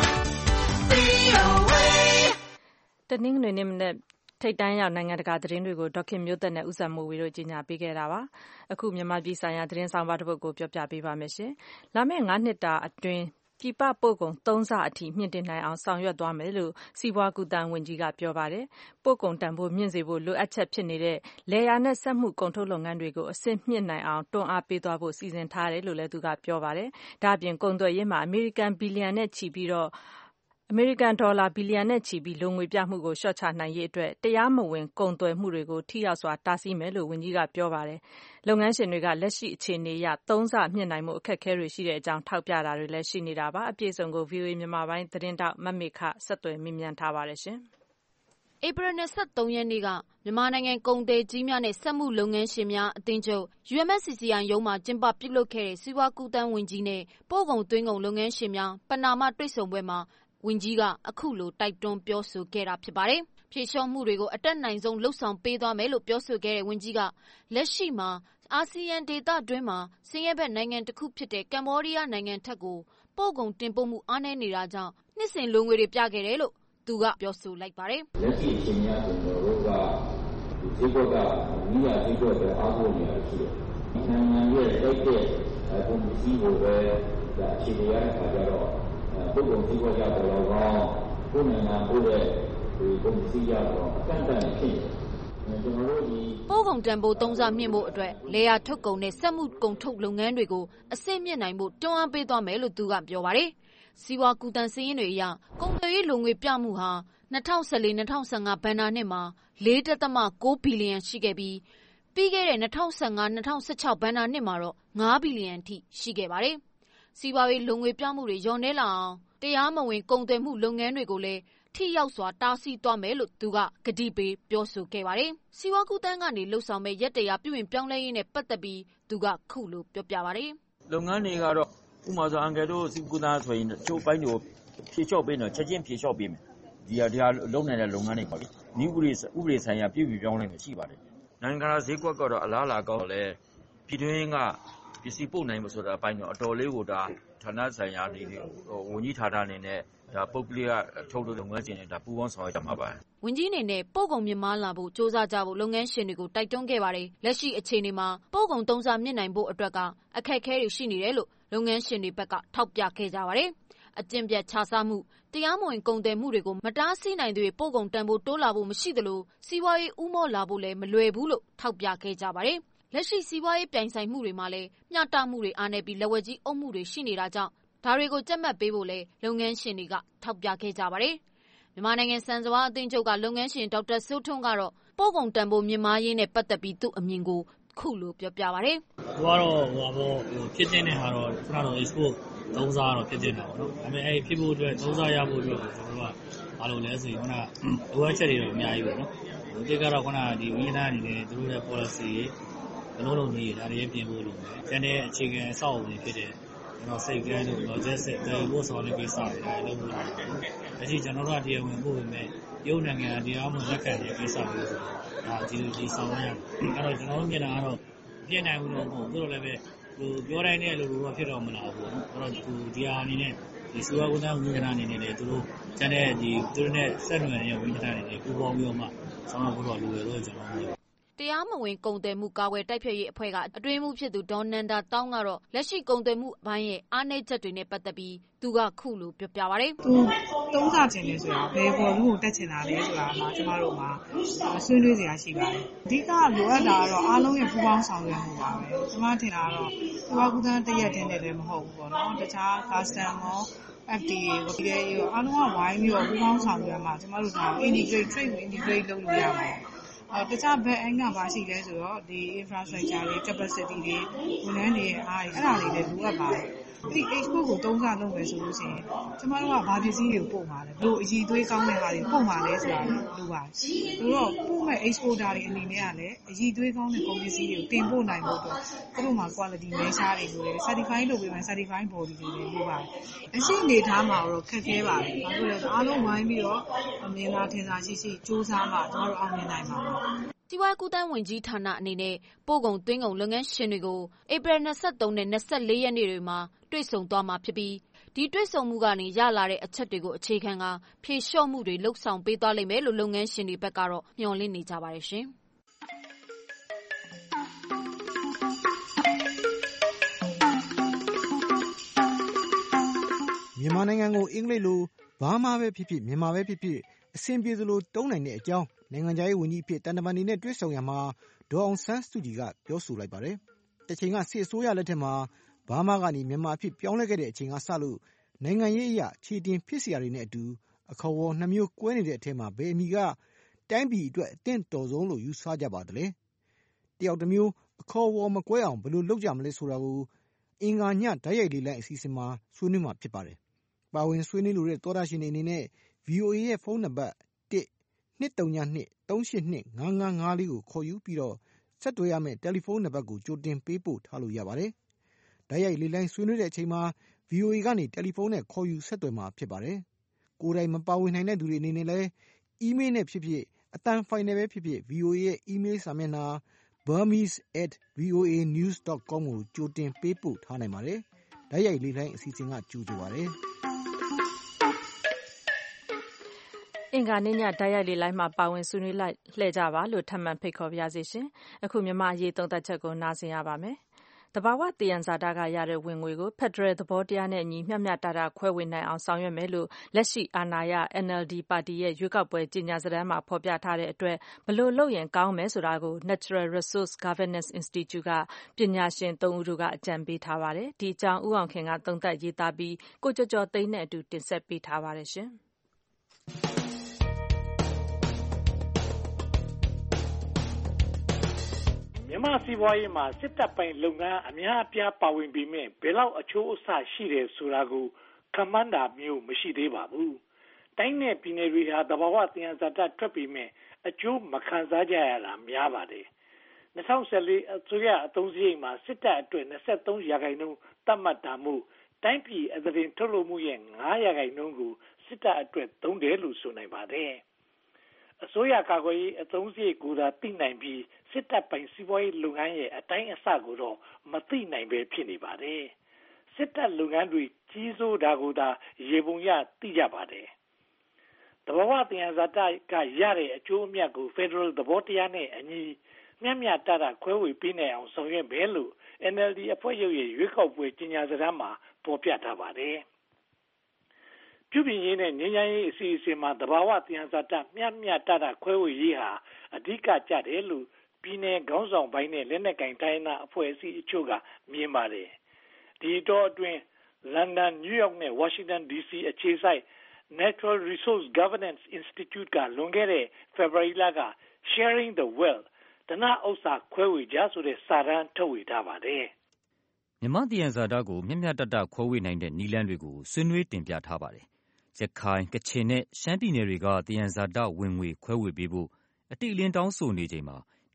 V O A တနင်္ဂနွေနေ့မနက်ထိပ်တန်းရောက်နိုင်ငံတကာသတင်းတွေကိုဒေါခင်မျိုးသက်နဲ့ဦးစံမိုးဝေတို့ကြီးညာပေးခဲ့တာပါ။အခုမြန်မာပြည်ဆိုင်ရာသတင်းဆောင်ပါတစ်ပုဒ်ကိုပြောပြပေးပါမယ်ရှင်။လာမယ့်ငါးနှစ်တာအတွင်းပြည်ပပို့ကုန်သုံးဆအထိမြင့်တင်နိုင်အောင်ဆောင်ရွက်သွားမယ်လို့စီးပွားကူးသန်းဝန်ကြီးကပြောပါတယ်။ပို့ကုန်တန်ဖိုးမြင့်စေဖို့လိုအပ်ချက်ဖြစ်နေတဲ့လယ်ယာနဲ့စက်မှုကုန်ထုတ်လုပ်ငန်းတွေကိုအဆင့်မြင့်နိုင်အောင်တွန်းအားပေးသွားဖို့စီစဉ်ထားတယ်လို့လည်းသူကပြောပါတယ်။ဒါ့အပြင်ကုန်သွယ်ရေးမှာအမေရိကန်ဘီလီယံနဲ့ချီပြီးတော့အမေရိကန်ဒေါ်လာဘီလီယံနဲ့ချီပြီးလိုငွေပြမှုကိုလျှော့ချနိုင်ရေးအတွက်တရားမဝင်ကုန်သွယ်မှုတွေကိုထိရောက်စွာတားဆီးမယ်လို့ဝန်ကြီးကပြောပါတယ်။လုပ်ငန်းရှင်တွေကလက်ရှိအခြေအနေအရသုံးဆမြင့်နိုင်မှုအခက်အခဲတွေရှိတဲ့အကြောင်းထောက်ပြတာတွေလည်းရှိနေတာပါ။အပြည့်အစုံကို ဗွီအိုအေ မြန်မာပိုင်းသတင်းထောက်မမေခဆက်သွယ်မေးမြန်းထားပါတယ်ရှင်။ဧပြီလ၂၃ရက်နေ့ကမြန်မာနိုင်ငံကုန်သည်ကြီးများနဲ့စက်မှုလုပ်ငန်းရှင်များအသင်းချုပ် U M F C C I ရုံးမှာကျင်းပပြုလုပ်ခဲ့တဲ့စီးပွားကူးသန်းဝန်ကြီးနဲ့ပို့ကုန်သွင်းကုန်လုပ်ငန်းရှင်များပဏာမတွေ့ဆုံပွဲမှာဝန်ကြီးကအခုလိုတိုက်တွန်းပြောဆိုခဲ့တာဖြစ်ပါတယ်။ဖြေလျှော့မှုတွေကိုအတက်နိုင်ဆုံးလှုပ်ဆောင်ပေးသွားမယ်လို့ပြောဆိုခဲ့တဲ့ဝန်ကြီးကလက်ရှိမှာအာဆီယံဒေသတွင်းမှာဆင်းရဲဘက်နိုင်ငံတစ်ခုဖြစ်တဲ့ကမ္ဘောဒီးယားနိုင်ငံထက်ကိုပို့ကုန်တင်ပို့မှုအားနည်းနေတာကြောင့်နှစ်စဉ်လိုငွေတွေပြခဲ့တယ်လို့သူကပြောဆိုလိုက်ပါတယ်။လက်ရှိအချိန်များဆိုတော့တို့ကဒီဈေးကွက်ကမိရဈေးကွက်ပဲအားကိုးနေရရှိတယ်။ဒီနိုင်ငံရဲ့တိုက်တဲ့ကုန်ပစ္စည်းကိုပဲအခြေရတဲ့အခါကျတော့ပုဂ္ဂိုလ်ဈေးကွက်ကြတော့ကောင်းကိုယ်နိုင်ငံကိုတဲ့ဒီကုန်ပစ္စည်းရတော့အကန့်အသတ်ဖြစ်နေတယ်။ကျွန်တော်တို့ဒီပို့ကုန်တန်ဖိုးသုံးဆမြင့်ဖို့အတွက်လေယာထုတ်ကုန်နဲ့စက်မှုကုန်ထုတ်လုပ်ငန်းတွေကိုအဆင့်မြင့်နိုင်ဖို့တွန်းအားပေးသွားမယ်လို့သူကပြောပါတယ်။စီးပွားကူးသန်းစည်းရင်းတွေအရကုန်သွယ်ရေးလိုငွေပြမှုဟာ၂၀၁၄-၂၀၁၅ဘဏ္ဍာနှစ်မှာ၄ဒသမ ၉ဘီလီယံရှိခဲ့ပြီးပြီးခဲ့တဲ့၂၀၁၅-၂၀၁၆ဘဏ္ဍာနှစ်မှာတော့၅ဘီလီယံအထိရှိခဲ့ပါတယ်။စီးပွားရေးလိုငွေပြမှုတွေလျော့နည်းလာအောင်တရားမဝင်ကုန်သွယ်မှုလုပ်ငန်းတွေကိုလည်းထိရောက်စွာတားဆီးသွားမယ်လို့သူကကတိပေးပြောဆိုခဲ့ပါတယ်။စီးပွားကူးသန်းကနေလှုပ်ဆောင်မဲ့ရက်တရာပြုရင်ပြောင်းလဲရေးနဲ့ပတ်သက်ပြီးသူကခုလိုပြောပြပါတယ်။လုပ်ငန်းတွေကတော့ဥပမာဆိုအန်ကယ်တို့စီးပွားကူးသန်းဆိုရင်ချိုးပိုင်းတွေကိုဖြေလျှော့ပေးတော့ချက်ချင်းဖြေလျှော့ပေးမယ်။ဒီဟာဒီဟာလုံနိုင်တဲ့လုပ်ငန်းတွေပေါ့လေ။ဤဥပဒေဥပဒေဆိုင်ရာပြည်ပြည်ပြောင်းလဲမယ်ရှိပါတယ်။နိုင်ငံဈေးကွက်ကတော့အလားအလာကောင်းလဲပြည်တွင်းကပစ္စည်းပို့နိုင်မှုဆိုတာအပိုင်းတော့အတော်လေးကိုဒါဌာနဆိုင်ရာနေဝန်ကြီးဌာနအနေနဲ့ဒါပုဂ္ဂလိကထုတ်လုပ်လုပ်ငန်းရှင်တွေဒါပူးပေါင်းဆောင်ရွက်ကြမှာပါဝန်ကြီးအနေနဲ့ပို့ကုန်မြင့်မားလာဖို့စ조사ကြဖို့လုပ်ငန်းရှင်တွေကိုတိုက်တွန်းခဲ့ပါတယ်လက်ရှိအခြေအနေမှာပို့ကုန်သုံးစားမြင့်နိုင်ဖို့အတွက်ကအခက်အခဲတွေရှိနေတယ်လို့လုပ်ငန်းရှင်တွေဘက်ကထောက်ပြခဲ့ကြပါတယ်အကျင့်ပြတ်ခြစားမှုတရားမဝင်ကုန်သွယ်မှုတွေကိုမတားဆီးနိုင်တဲ့ပို့ကုန်တန်ဖိုးတိုးလာဖို့မရှိသလိုစီးပွားရေးဥမော့လာဖို့လည်းမလွယ်ဘူးလို့ထောက်ပြခဲ့ကြပါတယ်လက်ရှိစီးပွားရေးပြိုင်ဆိုင်မှုတွေမှာလည်းမျှတမှုတွေအားနည်းပြီးလက်ဝဲကြီးအုပ်မှုတွေရှိနေတာကြောင့်ဒါတွေကိုကြက်မှတ်ပေးဖို့လည်းလုပ်ငန်းရှင်တွေကထောက်ပြခဲ့ကြပါတယ်မြန်မာနိုင်ငံစံစဝါအသင်းချုပ်ကလုပ်ငန်းရှင်ဒေါက်တာစိုးထွန်းကတော့ပို့ကုန်တန်ဖိုးမြင့်မားရေးနဲ့ပတ်သက်ပြီးသူ့အမြင်ကိုခုလိုပြောပြပါတယ်ဟိုကတော့ဟိုပါဘောဖြစ်တဲ့နဲ့ဟာတော့ခုနကတော့ export သုံးစားတော့ဖြစ်နေတာပေါ့နော်ဒါပေမဲ့အဲ့ဖြစ်ဖို့အတွက်သုံးစားရဖို့အတွက်ကျွန်တော်တို့ကဘာလို့လဲဆိုရင်ခုနလိုအပ်ချက်တွေတော့အများကြီးပဲနော်ဒီကတော့ခုနဒီဝိညာဉ်အနေနဲ့သူတို့ရဲ့ policy ဟအလုံးလုံးကြီးဒါတွေပြင်ဖို့လုပ်မယ်ကျန်တဲ့အခြေခံအဆောက်အအုံတွေဖြစ်တဲ့ကျွန်တော်စိတ်ကန်းတို့ logistic တွေပို့ဆောင်တဲ့ကိစ္စတွေဒါလုပ်ဖို့လုပ်တယ်။အခုကျွန်တော်တို့ကတရားဝင်ပို့ပေမဲ့ရုပ်နိုင်ငံတရားမှလက်ခံတဲ့ကိစ္စတွေဆိုဒါဒီဒီဆောင်ရအဲ့တော့ကျွန်တော်တို့မြင်တာကတော့ပြင်နိုင်ဘူးလို့မဟုတ်ဘူးတို့လည်းပဲဟိုပြောတိုင်းနဲ့လို့တော့ဖြစ်တော့မလားဘူး။အဲ့တော့ဒီဒီဟာအနေနဲ့ဒီစီဝါကုန်းသားဝန်ကြီးဌာနအနေနဲ့လည်းသူတို့ကျန်တဲ့ဒီသူတို့နဲ့ဆက်နွယ်နေတဲ့ဝန်ကြီးဌာနတွေပူးပေါင်းပြီးတော့မှဆောင်ရွက်ဖို့တော့လိုတယ်လို့ကျွန်တော်မြင်တရားမဝင်ကုန်သွယ်မှုကာကွယ်တိုက်ဖျက်ရေးအဖွဲ့ကအတွင်းမှုဖြစ်သူဒေါ်နန္ဒာတောင်းကတော့လက်ရှိကုန်သွယ်မှုဘိုင်းရဲ့အားနည်းချက်တွေနဲ့ပတ်သက်ပြီးသူကခုလိုပြောပြပါရယ်သူသုံးစားခြင်းလဲဆိုတာဘယ်ပေါ်မှုတက်ချင်တာလဲဆိုတာမှကျမတို့မှာဆွေးနွေးစရာရှိပါတယ်အဓိကလိုအပ်တာကတော့အားလုံးရဲ့ပူးပေါင်းဆောင်ရွက်မှုပါပဲကျမထင်တာကတော့သူကကုသတရက်တင်းတယ်လည်းမဟုတ်ဘူးပေါ့နော်တခြား custom ရော F D A ကိုပြည်ရဲ့အားလုံးကဝိုင်းပြီးတော့ပူးပေါင်းဆောင်ရွက်မှာကျမတို့က integrate trade integrate လုပ်လို့ရမှာအော်တခြားဘက်အင်္ဂါပါရှိလဲဆိုတော့ဒီ infrastructure တွေ capacity တွေဝန်ထမ်းတွေအားအဲ့ဒါတွေလည်းလိုအပ်ပါတယ်ဒီ export ကိုသုံးစားလုပ်မယ်ဆိုလို့ရှိရင်ကျမတို့ကဘာပစ္စည်းတွေကိုပို့မှာလဲဘလို့အည်သွေးကောင်းတဲ့ဟာတွေပို့မှာလဲဆိုတာလိုပါတယ်ဆိုတော့ပို့မဲ့ exporter တွေအနေနဲ့ကလည်းအည်သွေးကောင်းတဲ့ကုန်ပစ္စည်းတွေကိုတင်ပို့နိုင်ဖို့အတွက်သူတို့မှာ quality measure တွေလိုတယ် certify လုပ်ပေးမယ် certify body တွေလည်းလိုပါတယ်အရှိအနေထားမှာတော့ခက်ခဲပါတယ်ဘာလို့လဲအားလုံးဝိုင်းပြီးတော့အမြင်သာထင်သာရှိရှိစူးစမ်းမှကျမတို့အောင်မြင်နိုင်မှာပါစီဝါကူတန်းဝင်ကြီးဌာနအနေနဲ့ပို့ကုန်သွင်းကုန်လုပ်ငန်းရှင်တွေကိုဧပြီ၂၃နဲ့၂၄ရက်နေ့တွေမှာတွေ့ဆုံသွားမှာဖြစ်ပြီးဒီတွေ့ဆုံမှုကနေရလာတဲ့အချက်တွေကိုအခြေခံကဖြေလျှော့မှုတွေလှုပ်ဆောင်ပေးသွားလိမ့်မယ်လို့လုပ်ငန်းရှင်တွေဘက်ကတော့မျှော်လင့်နေကြပါတယ်ရှင်မြန်မာနိုင်ငံကိုအင်္ဂလိပ်လိုဘာမှပဲဖြစ်ဖြစ်မြန်မာပဲဖြစ်ဖြစ်အဆင်ပြေသလိုတုံးနိုင်တဲ့အကြောင်းနိုင်ငံခြားရေးဝန်ကြီးအဖြစ်တန်တမန်တွေနဲ့တွေ့ဆုံရမှာဒေါ်အောင်ဆန်းစုကြည်ကပြောဆိုလိုက်ပါတယ်။တချိန်ကစစ်အစိုးရလက်ထက်မှာဘာမှကနေမြန်မာအဖြစ်ပြောင်းလဲခဲ့တဲ့အချိန်ကစလို့နိုင်ငံရေးအရာခြေတင်ဖြစ်เสียတွေနဲ့အတူအခေါ်အဝေါ်နှမျိုးကွဲနေတဲ့အထက်မှာဘယ်အမိကတိုင်းပြည်အတွက်အသင့်တော်ဆုံးလို့ယူဆကြပါသလဲ။တယောက်တစ်မျိုးအခေါ်အဝေါ်မကွဲအောင်ဘယ်လိုလုပ်ကြမလဲဆိုတာကိုအင်္ဂါညဓာတ်ရိုက်လေးလိုက်အစီအစဉ်မှာဆွေးနွေးမှာဖြစ်ပါတယ်။ပါဝင်ဆွေးနွေးလိုတဲ့သောတာရှင်တွေအနေနဲ့ V O A ရဲ့ဖုန်းနံပါတ်၁ ၂၃၂ ၃၈၂ ၅၅၅၄ကိုခေါ်ယူပြီးတော့ဆက်သွယ်ရမယ့်တယ်လီဖုန်းနံပါတ်ကိုကြိုတင်ပေးပို့ထားလို့ရပါတယ်။ဓာတ်ရိုက်လေးလိုင်းဆွေးနွေးတဲ့အချိန်မှာ V O A ကနေတယ်လီဖုန်းနဲ့ခေါ်ယူဆက်သွယ်မှာဖြစ်ပါတယ်။ကိုယ်တိုင်မပါဝင်နိုင်တဲ့သူတွေအနေနဲ့လည်းအီးမေးလ်နဲ့ဖြစ်ဖြစ်အသံဖိုင်နဲ့ပဲဖြစ်ဖြစ် V O A ရဲ့အီးမေးလ်စာမျက်နှာ burmese at voanews dot com ကိုကြိုတင်ပေးပို့ထားနိုင်ပါတယ်။ဓာတ်ရိုက်လေးလိုင်းအစီအစဉ်ကကြိုဆိုပါတယ်။အင်္ဂါနေ့ညဓာတ်ရိုက်လေးလိုင်းမှာပါဝင်ဆွေးနွေးလိုက်လှည့်ကြပါလို့ထပ်မံဖိတ်ခေါ်ပါရစေရှင်။အခုမြန်မာအရေးသုံးသပ်ချက်ကိုနားဆင်ရပါမယ်။တဘာဝသယံဇာတကရတဲ့ဝင်ငွေကိုဖက်ဒရယ်သဘောတရားနဲ့အညီမျှမျှတတခွဲဝေနိုင်အောင်ဆောင်ရွက်မယ်လို့လက်ရှိအာဏာရ N L D ပါတီရဲ့ရွေးကောက်ပွဲကြေညာစာတမ်းမှာဖော်ပြထားတဲ့အတွက်ဘလို့လုပ်ရင်ကောင်းမယ်ဆိုတာကို Natural Resource Governance Institute ကပညာရှင်သုံးဦးတို့ကအကြံပေးထားပါတယ်။ဒီအကြောင်းဦးအောင်ခင်ကသုံးသပ်ရေးသားပြီးကိုကျော်ကျော်သိန်းနဲ့အတူတင်ဆက်ပေးထားပါတယ်ရှင်။မြန်မာစီးပွားရေးမှာစစ်တပ်ပိုင်လုပ်ငန်းအများအပြားပါဝင်ပြီးမြဲဘယ်လောက်အချိုးအဆရှိတယ်ဆိုတာကိုခန့်မှန်းတာမျိုးမရှိသေးပါဘူး။တိုင်းနဲ့ပြည်နယ်တွေဟာသဘာဝသယံဇာတထွက်ပြီးမြဲအကျိုးမခံစားကြရတာများပါတယ်။၂၀၁၄အစိုးရအသုံးစရိတ်မှာစစ်တပ်အတွက်၂၃ရာခိုင်နှုန်းသတ်မှတ်တာမို့တိုင်းပြည်အသားထုတ်လုပ်မှုရဲ့၅ရာခိုင်နှုန်းကိုစစ်တပ်အတွက်သုံးတယ်လို့ဆိုနိုင်ပါတယ်။အစိုးရကာကွယ်ရေးအသုံးစရိတ်ကိုသာသိနိုင်ပြီးစစ်တပ်ပိုင်စီးပွားရေးလုပ်ငန်းရဲ့အတိုင်းအဆကိုတော့မသိနိုင်ပဲဖြစ်နေပါတယ်။စစ်တပ်လုပ်ငန်းတွေကြီးစိုးတာကိုသာရေပုံရသိကြပါတယ်။သဘာဝသယံဇာတကရတဲ့အကျိုးအမြတ်ကို Federal သဘောတရားနဲ့အညီမျှမျှတတခွဲဝေပေးနိုင်အောင်ဆောင်ရွက်မယ်လို့ N L D အဖွဲ့ချုပ်ရဲ့ရွေးကောက်ပွဲကြေညာစာတမ်းမှာဖော်ပြထားပါတယ်။ပြုပြင်ရေးနဲ့ငြိမ်းချမ်းရေးအစီအစဉ်မှာသဘာဝသယံဇာတမျှမျှတတခွဲဝေရေးဟာအဓိကကျတယ်လို့ပြည်내ခေါင်းဆောင်ပိုင်းနဲ့လက်နက်ကင်တိုင်းနာအဖွဲ့အစည်းအချို့ကမြင်ပါတယ်။ဒီတော့အတွင်းလန်ဒန်နယူးယောက်နဲ့ဝါရှင်တန် D C အခြေစိုက် Natural Resource Governance Institute ကလွန်ခဲ့တဲ့ February လက Sharing the Wealth ဓနဥစ္စာခွဲဝေကြဆိုတဲ့စာတမ်းထုတ်ဝေထားပါတယ်။မြန်မာသယံဇာတကိုမျှမျှတတခွဲဝေနိုင်တဲ့နည်းလမ်းတွေကိုဆွေးနွေးတင်ပြထားပါတယ်။ရခိုင်၊ကချင်နဲ့ရှမ်းပြည်နယ်တွေကသယံဇာတဝင်ငွေခွဲဝေပေးဖို့အတိအလင်းတောင်းဆိုနေချိန်မှာ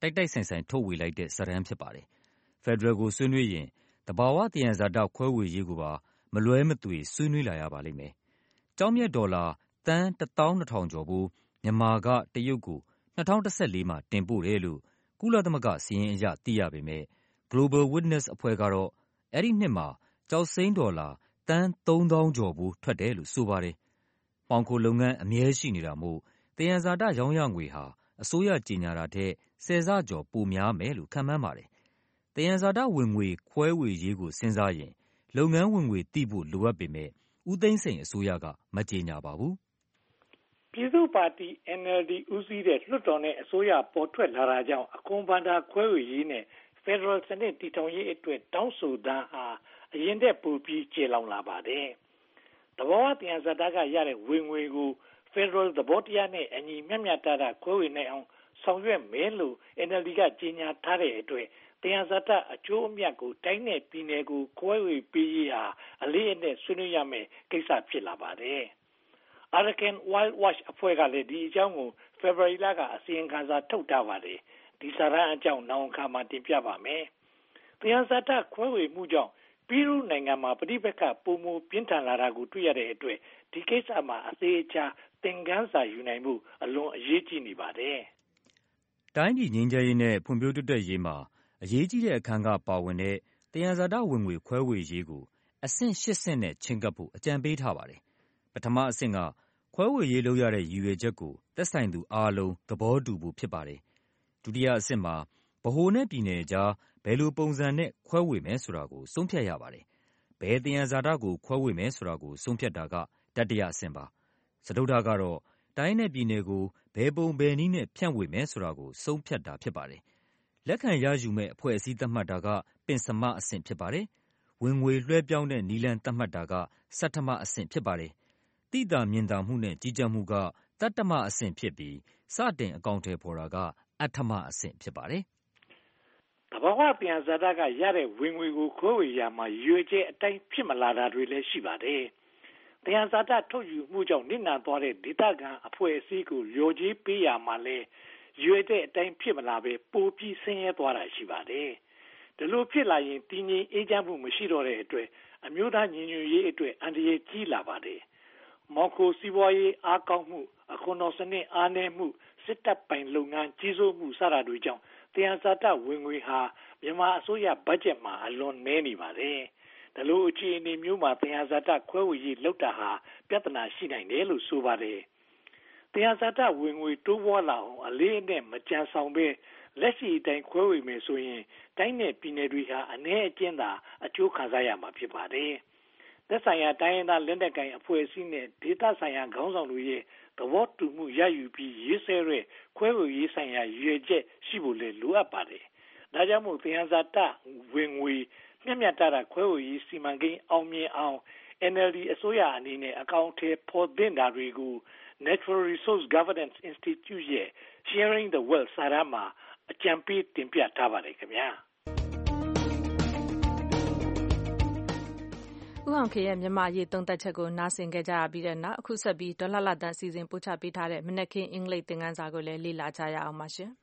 တိုက်တိုက်ဆိုင်ဆိုင်ထုတ်ဝေလိုက်တဲ့စာတမ်းဖြစ်ပါတယ်။ ဖက်ဒရယ်ကိုဆွေးနွေးရင်သဘာဝသယံဇာတခွဲဝေရေးကိုပါမလွဲမသွေဆွေးနွေးလာရပါလိမ့်မယ်။ကျောက်မျက်ဒေါ်လာသန်းတစ်သောင်းနှစ်ထောင်ကျော်ဖိုးမြန်မာကတရုတ်ကို၂၀၁၄မှာတင်ပို့တယ်လို့ကုလသမဂ္ဂစာရင်းအရသိရပေမယ့် Global Witness အဖွဲ့ကတော့အဲဒီနှစ်မှာကျောက်စိမ်းဒေါ်လာသန်းသုံးသောင်းကျော်ဖိုးထွက်တယ်လို့ဆိုပါတယ်။မှောင်ခိုလုပ်ငန်းအမြဲရှိနေတာမို့သယံဇာတရောင်းရငွေဟာအစိုးရကြေညာတာထက်ဆယ်ဆကျော်ပိုများမယ်လို့ခန့်မှန်းပါတယ်။သယံဇာတဝင်ငွေခွဲဝေရေးကိုစဉ်းစားရင်လုပ်ငန်းဝင်ငွေသိဖို့လိုအပ်ပေမယ့်ဦးသိန်းစိန်အစိုးရကမကြေညာပါဘူး။ပြည်သူ့ပါတီ N L D ဦးစီးတဲ့လွှတ်တော်နဲ့အစိုးရပေါ်ထွက်လာတာကြောင့်အခွန်ဘဏ္ဍာခွဲဝေရေးနဲ့ဖက်ဒရယ်စနစ်တည်ထောင်ရေးအတွက်တောင်းဆိုသံဟာအရင်တည်းပိုပြီးကျေလောင်လာပါတယ်။သဘာဝသယံဇာတကရတဲ့ဝင်ငွေကိုဖက်ဒရယ်သဘောတရားနဲ့အညီမျှမျှတတခွဲဝေနိုင်အောင်ဆောင်ရွက်မယ်လို့ N L D ကကြေညာထားတဲ့အတွက်သယံဇာတအကျိုးအမြတ်ကိုတိုင်းနဲ့ပြည်နယ်ကိုခွဲဝေပေးရေးဟာအလေးအနက်ဆွေးနွေးရမယ့်ကိစ္စဖြစ်လာပါတယ်။ Arakan Wild Watch အဖွဲ့ကလည်းဒီအကြောင်းကို February လကအစီရင်ခံစာထုတ်ထားပါတယ်။ဒီစာရန်အကြောင်းနောက်အခါမှာတင်ပြပါမယ်။သယံဇာတခွဲဝေမှုကြောင့်ပြည်သူနိုင်ငံမှာပဋိပက္ခပုံမူပြင်းထန်လာတာကိုတွေ့ရတဲ့အတွက်ဒီကိစ္စမှာအသေးအချာသင်ခန်းစာယူနိုင်မှုအလွန်အရေးကြီးနေပါတယ်။တိုင်းပြည်ငြိမ်းချမ်းရေးနဲ့ဖွံ့ဖြိုးတိုးတက်ရေးမှာအရေးကြီးတဲ့အခန်းကပါဝင်တဲ့သယံဇာတဝင်ငွေခွဲဝေရေးကိုအဆင့်ရှစ်ဆင့်နဲ့ချဉ်းကပ်ဖို့အကြံပေးထားပါတယ်။ပထမအဆင့်ကခွဲဝေရေးလုပ်ရတဲ့ရည်ရွယ်ချက်ကိုသက်ဆိုင်သူအားလုံးသဘောတူဖို့ဖြစ်ပါတယ်။ဒုတိယအဆင့်မှာဗဟိုနဲ့ပြည်နယ်ကြားဘယ်လိုပုံစံနဲ့ခွဲဝေမယ်ဆိုတာကိုဆုံးဖြတ်ရပါတယ်။ဘယ်သယံဇာတကိုခွဲဝေမယ်ဆိုတာကိုဆုံးဖြတ်တာကတတိယအဆင့်ပါ။စတုတ္ထကတော့တိုင်းနဲ့ပြည်နယ်ကိုဘယ်ပုံဘယ်နည်းနဲ့ဖြန့်ဝေမယ်ဆိုတာကိုဆုံးဖြတ်တာဖြစ်ပါတယ်။လက်ခံရယူမဲ့အဖွဲ့အစည်းသတ်မှတ်တာကပင်စမအဆင့်ဖြစ်ပါတယ်။ဝင်ငွေလွှဲပြောင်းတဲ့နည်းလမ်းသတ်မှတ်တာကဆဋ္ဌမအဆင့်ဖြစ်ပါတယ်။သိသာမြင်သာမှုနဲ့ကြီးကြပ်မှုကတတ္တမအဆင့်ဖြစ်ပြီးစတင်အကောင်အထည်ဖော်တာကအဋ္ဌမအဆင့်ဖြစ်ပါတယ်။သဘာဝသယံဇာတကရတဲ့ဝင်ငွေကိုခွဲဝေရမှာရွေချက်အတိုင်းဖြစ်မလာတာတွေလည်းရှိပါတယ်။သယံဇာတထုတ်ယူမှုကြောင့်နစ်နာသွားတဲ့ဒေသခံအဖွဲ့အစည်းကိုလျော်ကြေးပေးရမှာလည်းရွေတဲ့အတိုင်းဖြစ်မလာပဲပိုပြီးဆင်းရဲသွားတာရှိပါတယ်။ဒီလိုဖြစ်လာရင်တည်ငြိမ်အေးချမ်းမှုမရှိတော့တဲ့အတွက်အမျိုးသားညီညွတ်ရေးအတွက်အန္တရာယ်ကြီးလာပါတယ်။မော်ခိုစီးပွားရေးအားကောင်းမှုအခွန်တော်စနစ်အားနည်းမှုစစ်တပ်ပိုင်လုပ်ငန်းကြီးစိုးမှုစတာတွေကြောင့်သယံဇာတဝင်ငွေဟာမြန်မာအစိုးရဘတ်ဂျက်မှာအလွန်နည်းနေပါတယ်။ဒါလို့အခြေအနေမျိုးမှာသယံဇာတခွဲဝေရေးလုပ်တာဟာပြဿနာရှိနိုင်တယ်လို့ဆိုပါတယ်။သယံဇာတဝင်ငွေတိုးပွားလာအောင်အလေးအနက်မကြံဆောင်ပဲလက်ရှိအတိုင်းခွဲဝေမယ်ဆိုရင်တိုင်းနယ်ပြည်နယ်တွေဟာအနည်းအကျဉ်းသာအကျိုးခံစားရမှာဖြစ်ပါတယ်။သက်ဆိုင်ရာတိုင်းရင်းသားလက်နက်ကိုင်အဖွဲ့အစည်းနဲ့ဒေသဆိုင်ရာခေါင်းဆောင်တွေရဲ့သဘောတူမှုရယူပြီးရေးဆွဲတဲ့ခွဲဝေရေးဆိုင်ရာရည်ရွယ်ချက်ရှိဖို့လည်းလိုအပ်ပါတယ်။ဒါကြောင့်မို့သယံဇာတဝင်ငွေမျှမျှတတခွဲဝေရေးစီမံကိန်းအောင်မြင်အောင် N L D အစိုးရအနေနဲ့အကောင့်ထဲပေါ်သင့်တာတွေကို Natural Resource Governance Institute ရဲ့ Sharing the Wealth စာတမ်းမှာအကြံပေးတင်ပြထားပါတယ်ခင်ဗျာ။ဦးအောင်ခေရဲ့မြန်မာရေးသုံးသက်ချက်ကိုနားဆင်ကြရပြီးတဲ့နောက်အခုဆက်ပြီးဒေါ်လာလာတန်စီစဉ်ပို့ချပေးထားတဲ့မနက်ခင်းအင်္ဂလိပ်သင်ခန်းစာကိုလည်းလေ့လာကြရအောင်ပါရှင်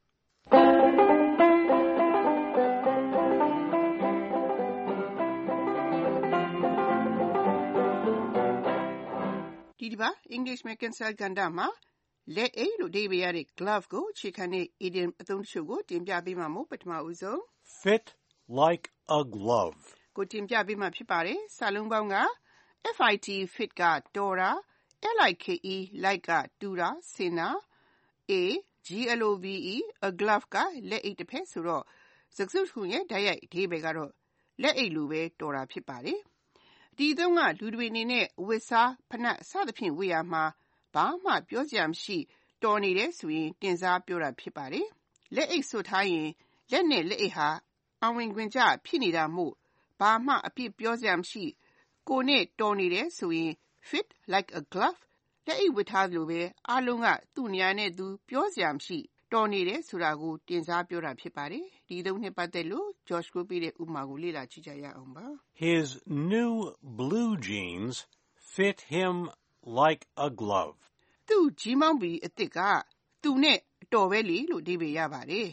။ဒီတစ်ပတ် English Meccansel ကဏ္ဍမှာလက်အိတ်လို့အဓိပ္ပာယ်ရတဲ့ glove ကိုအခြေခံတဲ့ idiom အသုံးတချို့ကိုတင်ပြပေးမှာမို့ပထမဦးဆုံး fit like a glove ကိုတင်ပြပေးမှာဖြစ်ပါတယ်။စာလုံးပေါင်းက fit fit ကတော်တာ like like ကတူတာဆင်တာ a glove a glove ကလက်အိတ်တစ်ဖက်ဆိုတော့စကားစုတခုရဲ့တိုက်ရိုက်အဓိပ္ပာယ်ကတော့လက်အိတ်လိုပဲတော်တာဖြစ်ပါတယ်။ဒီသုံးကလူတွေအနေနဲ့ဝတ်စားဖနက်စသဖြင့်ဝေရမှာဘာမှပြောစရာမရှိတော်နေတယ်ဆိုရင်တင်စားပြောတာဖြစ်ပါတယ်။လက်အိတ်ဆွထားရင်လက်နဲ့လက်အိတ်ဟာအဝင်ခွင်ကျဖြစ်နေတာမို့ဘာမှအပြစ်ပြောစရာမရှိကိုနဲ့တော်နေတယ်ဆိုရင် fit like a glove လက်အိတ်ဝတ်ထားလို့ပဲအားလုံးကသူ့နေရာနဲ့သူပြောစရာမရှိတော်နေတယ်ဆိုတာကိုတင်စားပြောတာဖြစ်ပါတယ်။ဒီသုံးနှစ်ပတ်သက်လို့ Josh ကိုပြတဲ့ဥပမာကိုလေ့လာကြည့်ကြရအောင်ပါ။ His new blue jeans fit him like a glove. သူ့ဂျီးမောင်းဘီအသစ်ကသူ့နဲ့အတော်ပဲလေလို့အဓိပ္ပာယ်ရပါတယ်။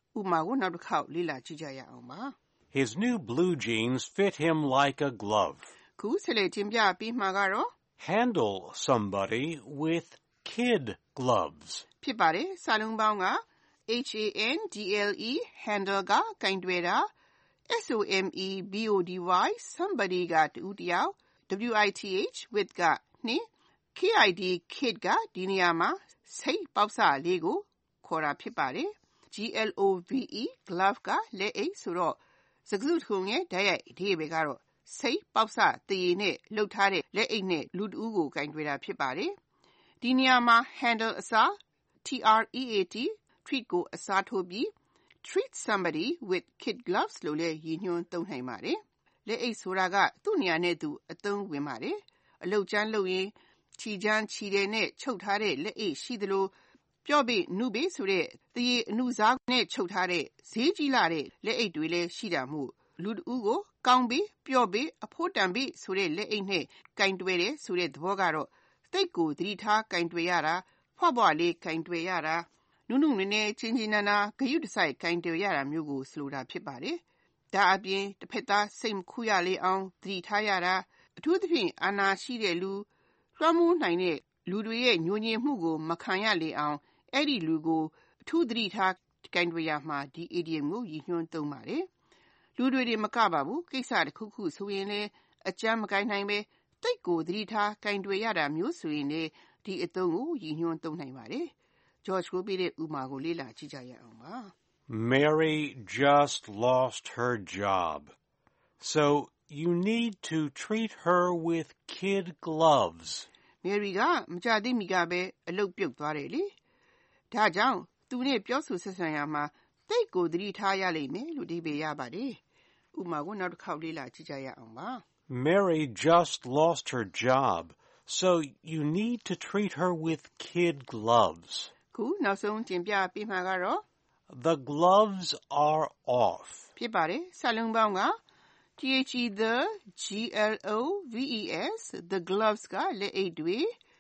ဥပမာကိုနောက်တစ်ခေါက်လေ့လာကြည့်ကြရအောင်ပါ His new blue jeans fit him like a glove. ခုဆက်လက်တင်ပြပေးမှာကတော့ Handle somebody with kid gloves. ဖြစ်ပါတယ်စာလုံးပေါင်းက H A N D L E handle ကကင်တွယ်တာ S O M E B O D Y somebody ကတူတယောက် W I T H with ကနှင်း K I D kid ကဒီနေရာမှာစိတ်ပေါက်စလေးကိုခေါ်တာဖြစ်ပါတယ် G L O V E glove ကလက်အိတ်ဆိုတော့စကားစုတစ်ခုရဲ့ဓာတ်ရိုက်အဓိပ္ပာယ်ကတော့စိတ်ပေါက်စတရေနဲ့လှုပ်ထားတဲ့လက်အိတ်နဲ့လူတဦးကိုကင်တွယ်တာဖြစ်ပါတယ်ဒီနေရာမှာ handle အစား T R E A T treat ကိုအစားထိုးပြီး treat somebody with kid gloves လို့လည်းရည်ညွှန်းသုံးနိုင်ပါတယ်လက်အိတ်ဆိုတာကသူ့နေရာနဲ့သူအသုံးဝင်ပါတယ်အလုတ်ကျန်းလုပ်ရင်ခြိချမ်းခြိတယ်နဲ့ချုပ်ထားတဲ့လက်အိတ်ရှိသလိုပြော့ပေနုပေဆိုတဲ့တရေအနုစားနဲ့ချုပ်ထားတဲ့ဈေးကြီးလာတဲ့လက်အိတ်တွေလည်းရှိတာမို့လူတဦးကိုကောင်းပေပြော့ပေအဖိုးတန်ပေဆိုတဲ့လက်အိတ်နဲ့ကင်တွယ်တယ်ဆိုတဲ့သဘောကတော့တိတ်ကိုသတိထားကင်တွယ်ရတာဖွာ့ဖွာ့လေးကင်တွယ်ရတာနုနုနည်းနည်းချင်းချင်းနာနာဂယုတစိုက်ကင်တွယ်ရတာမျိုးကိုဆိုလိုတာဖြစ်ပါတယ်ဒါအပြင်တစ်ဖက်သားစိတ်မခုရလေအောင်သတိထားရတာအထူးသဖြင့်အာနာရှိတဲ့လူလွှမ်းမိုးနိုင်တဲ့လူတွေရဲ့ညှို့ညင်မှုကိုမခံရလေအောင်အဲ့ဒီလူကိုအထူးသတိထားကင်တွယ်ရမှာဒီ idiom ကိုရည်ညွှန်းသုံးပါတယ်လူတွေတွေမကပါဘူးကိစ္စတစ်ခုခုဆိုရင်လည်းအကြမ်းမကိုင်နိုင်ပဲတိတ်ကိုသတိထားကင်တွယ်ရတာမျိုးဆိုရင်လည်းဒီအသုံးကိုရည်ညွှန်းသုံးနိုင်ပါတယ် George ကိုပြတဲ့ဥပမာကိုလေ့လာကြည့်ကြရအောင်ပါ Mary just lost her job. So you need to treat her with kid gloves. Mary ကမကြသေးမီကပဲအလုပ်ပြုတ်သွားတယ်လေဒါကြောင့်သူနဲ့ပြောဆိုဆက်ဆံရမှာတိတ်ကိုသတိထားရလိမ့်မယ်လို့ဒီပေရပါတယ်ဥပမာကိုနောက်တစ်ခေါက်လေ့လာကြည့်ကြရအောင်ပါ Mary just lost her job. So you need to treat her with kid gloves. ခုနောက်ဆုံးတင်ပြပေးမှာကတော့ The gloves are off. ဖြစ်ပါတယ်စာလုံးပေါင်းက T H E the G L O V E S the gloves ကလက်အိတ်တွေ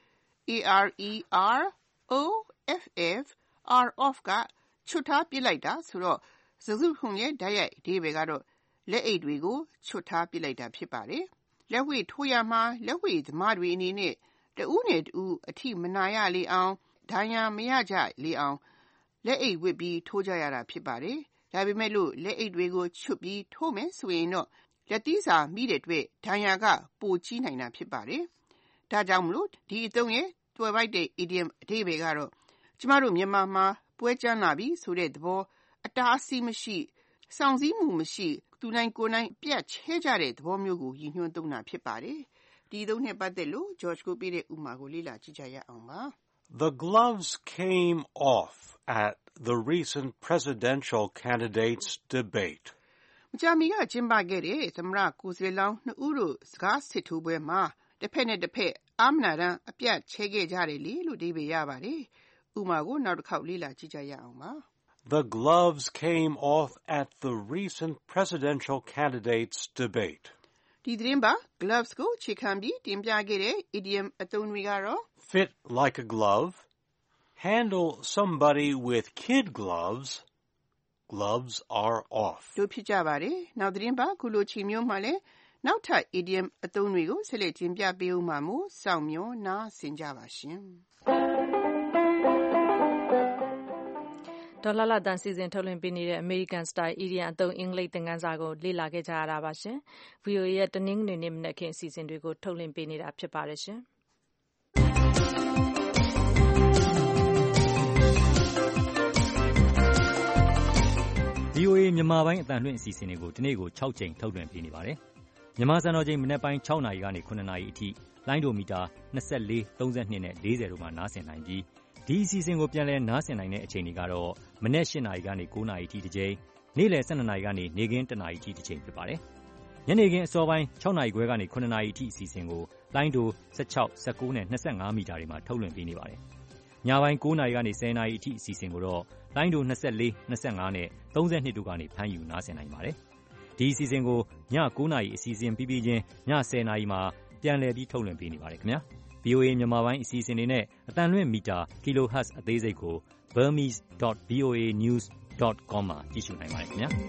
A R E R O F F are off ကချွတ်ထားပြစ်လိုက်တာဆိုတော့စကားစုခုံရဲ့ဓာတ်ရိုက်အဓိပ္ပာယ်ကတော့လက်အိတ်တွေကိုချွတ်ထားပြစ်လိုက်တာဖြစ်ပါတယ်လက်ဝှေ့ထိုးရမှာလက်ဝှေ့သမားတွေအနေနဲ့တဦးနဲ့တဦးအထိမနာရလေအောင်ဒဏ်ရာမရကြလေအောင်လက်အိတ်ဝစ်ပြီးထိုးကြရတာဖြစ်ပါတယ်ဒါပေမဲ့လို့လက်အိတ်တွေကိုချွတ်ပြီးထိုးမယ်ဆိုရင်တော့လက်သီးစာမိတဲ့အတွက်ဒဏ်ရာကပိုကြီးနိုင်တာဖြစ်ပါတယ်ဒါကြောင့်မလို့ဒီအသုံးရဲ့တွယ်ပိုက်တဲ့ idiom အဓိပ္ပာယ်ကတော့ကျမတို့မြန်မာမှာပွဲကျန်းလာပြီဆိုတဲ့သဘောအတားအဆီးမရှိစောင့်စည်းမှုမရှိသူနိုင်ကိုယ်နိုင်ပြတ်ချဲကြတဲ့သဘောမျိုးကိုရည်ညွှန်းသုံးတာဖြစ်ပါတယ်ဒီသုံးနဲ့ပတ်သက်လို့ George ကိုပြတဲ့ဥပမာကိုလေ့လာကြည့်ကြရအောင်ပါ The gloves came off at the recent presidential candidates debate. မကြာမီကကျင်းပခဲ့တဲ့သမ္မတကိုယ်စားလှယ်လောင်းနှစ်ဦးတို့စကားစစ်ထိုးပွဲမှာတစ်ဖက်နဲ့တစ်ဖက်အာမနာတမ်းအပြတ်ချဲခဲ့ကြတယ်လေလို့ဒီပေရပါတယ်ဥပမာကိုနောက်တစ်ခေါက်လေ့လာကြည့်ကြရအောင်ပါ The gloves came off at the recent presidential candidates debate. ဒီသတင်းပါ gloves ကိုခြေခံပြီးတင်ပြခဲ့တဲ့ idiom အသုံးတွေကတော့ Fit like a glove. Handle somebody with kid gloves. Gloves are off. တို့ဖြစ်ကြပါတယ်နောက်သတင်းပါခုလိုချိန်မျိုးမှာလဲနောက်ထပ် idiom အသုံးတွေကိုဆက်လက်တင်ပြပေးဦးမှာမို့စောင့်မျှော်နားဆင်ကြပါရှင်ဒေါ်လာလာတန်စီစဉ်ထုတ်လွှင့်ပေးနေတဲ့ American Style Idiom အသုံးအင်္ဂလိပ်သင်ခန်းစာကိုလေ့လာခဲ့ကြရတာပါရှင် V O A ရဲ့တနင်္ဂနွေနေ့မနက်ခင်းအစီအစဉ်တွေကိုထုတ်လွှင့်ပေးနေတာဖြစ်ပါတယ်ရှင် V O A မြန်မာပိုင်းအသံလွှင့်အစီအစဉ်တွေကိုဒီနေ့ကို၆ကြိမ်ထုတ်လွှင့်ပေးနေပါတယ်မြန်မာစံတော်ချိန်မနက်ပိုင်း၆နာရီကနေ၇နာရီအထိလိုင်းဒိုမီတာ၂၄ ၃၂နဲ့၄၀တို့မှာနားဆင်နိုင်ပြီးဒီအစီအစဉ်ကိုပြန်လည်နားဆင်နိုင်တဲ့အချိန်တွေကတော့မနက်၈နာရီကနေ၉နာရီအထိတစ်ကြိမ်နေ့လယ်၁၂နာရီကနေနေ့ခင်း၁နာရီအထိတစ်ကြိမ်ဖြစ်ပါတယ်ညနေခင်းအစောပိုင်း၆နာရီခွဲကနေ၇နာရီအထိအစီအစဉ်ကိုလိုင်းဒို၁၆ ၁၉နဲ့၂၅မီတာတွေမှာထုတ်လွှင့်ပေးနေပါတယ်ညပိုင်း၉နာရီကနေ၁၀နာရီအထိအစီအစဉ်ကိုတော့လိုင်းဒို၂၄ ၂၅နဲ့၃၂တို့ကနေဖမ်းယူနားဆင်နိုင်ပါတယ်ဒီအစီအစဉ်ကိုည၉နာရီအစီအစဉ်ပြီးပြီးချင်းည၁၀နာရီမှာပြန်လည်ပြီးထုတ်လွှင့်ပေးနေပါတယ်ခင်ဗျာ V O A မြန်မာပိုင်းအစီအစဉ်တွေနဲ့အတန်လွင့်မီတာ kilohertz အသေးစိတ်ကို burmese dot voa news ဒုတ်ကောမ် မှာကြည့်ရှုနိုင်ပါတယ်ခင်ဗျာ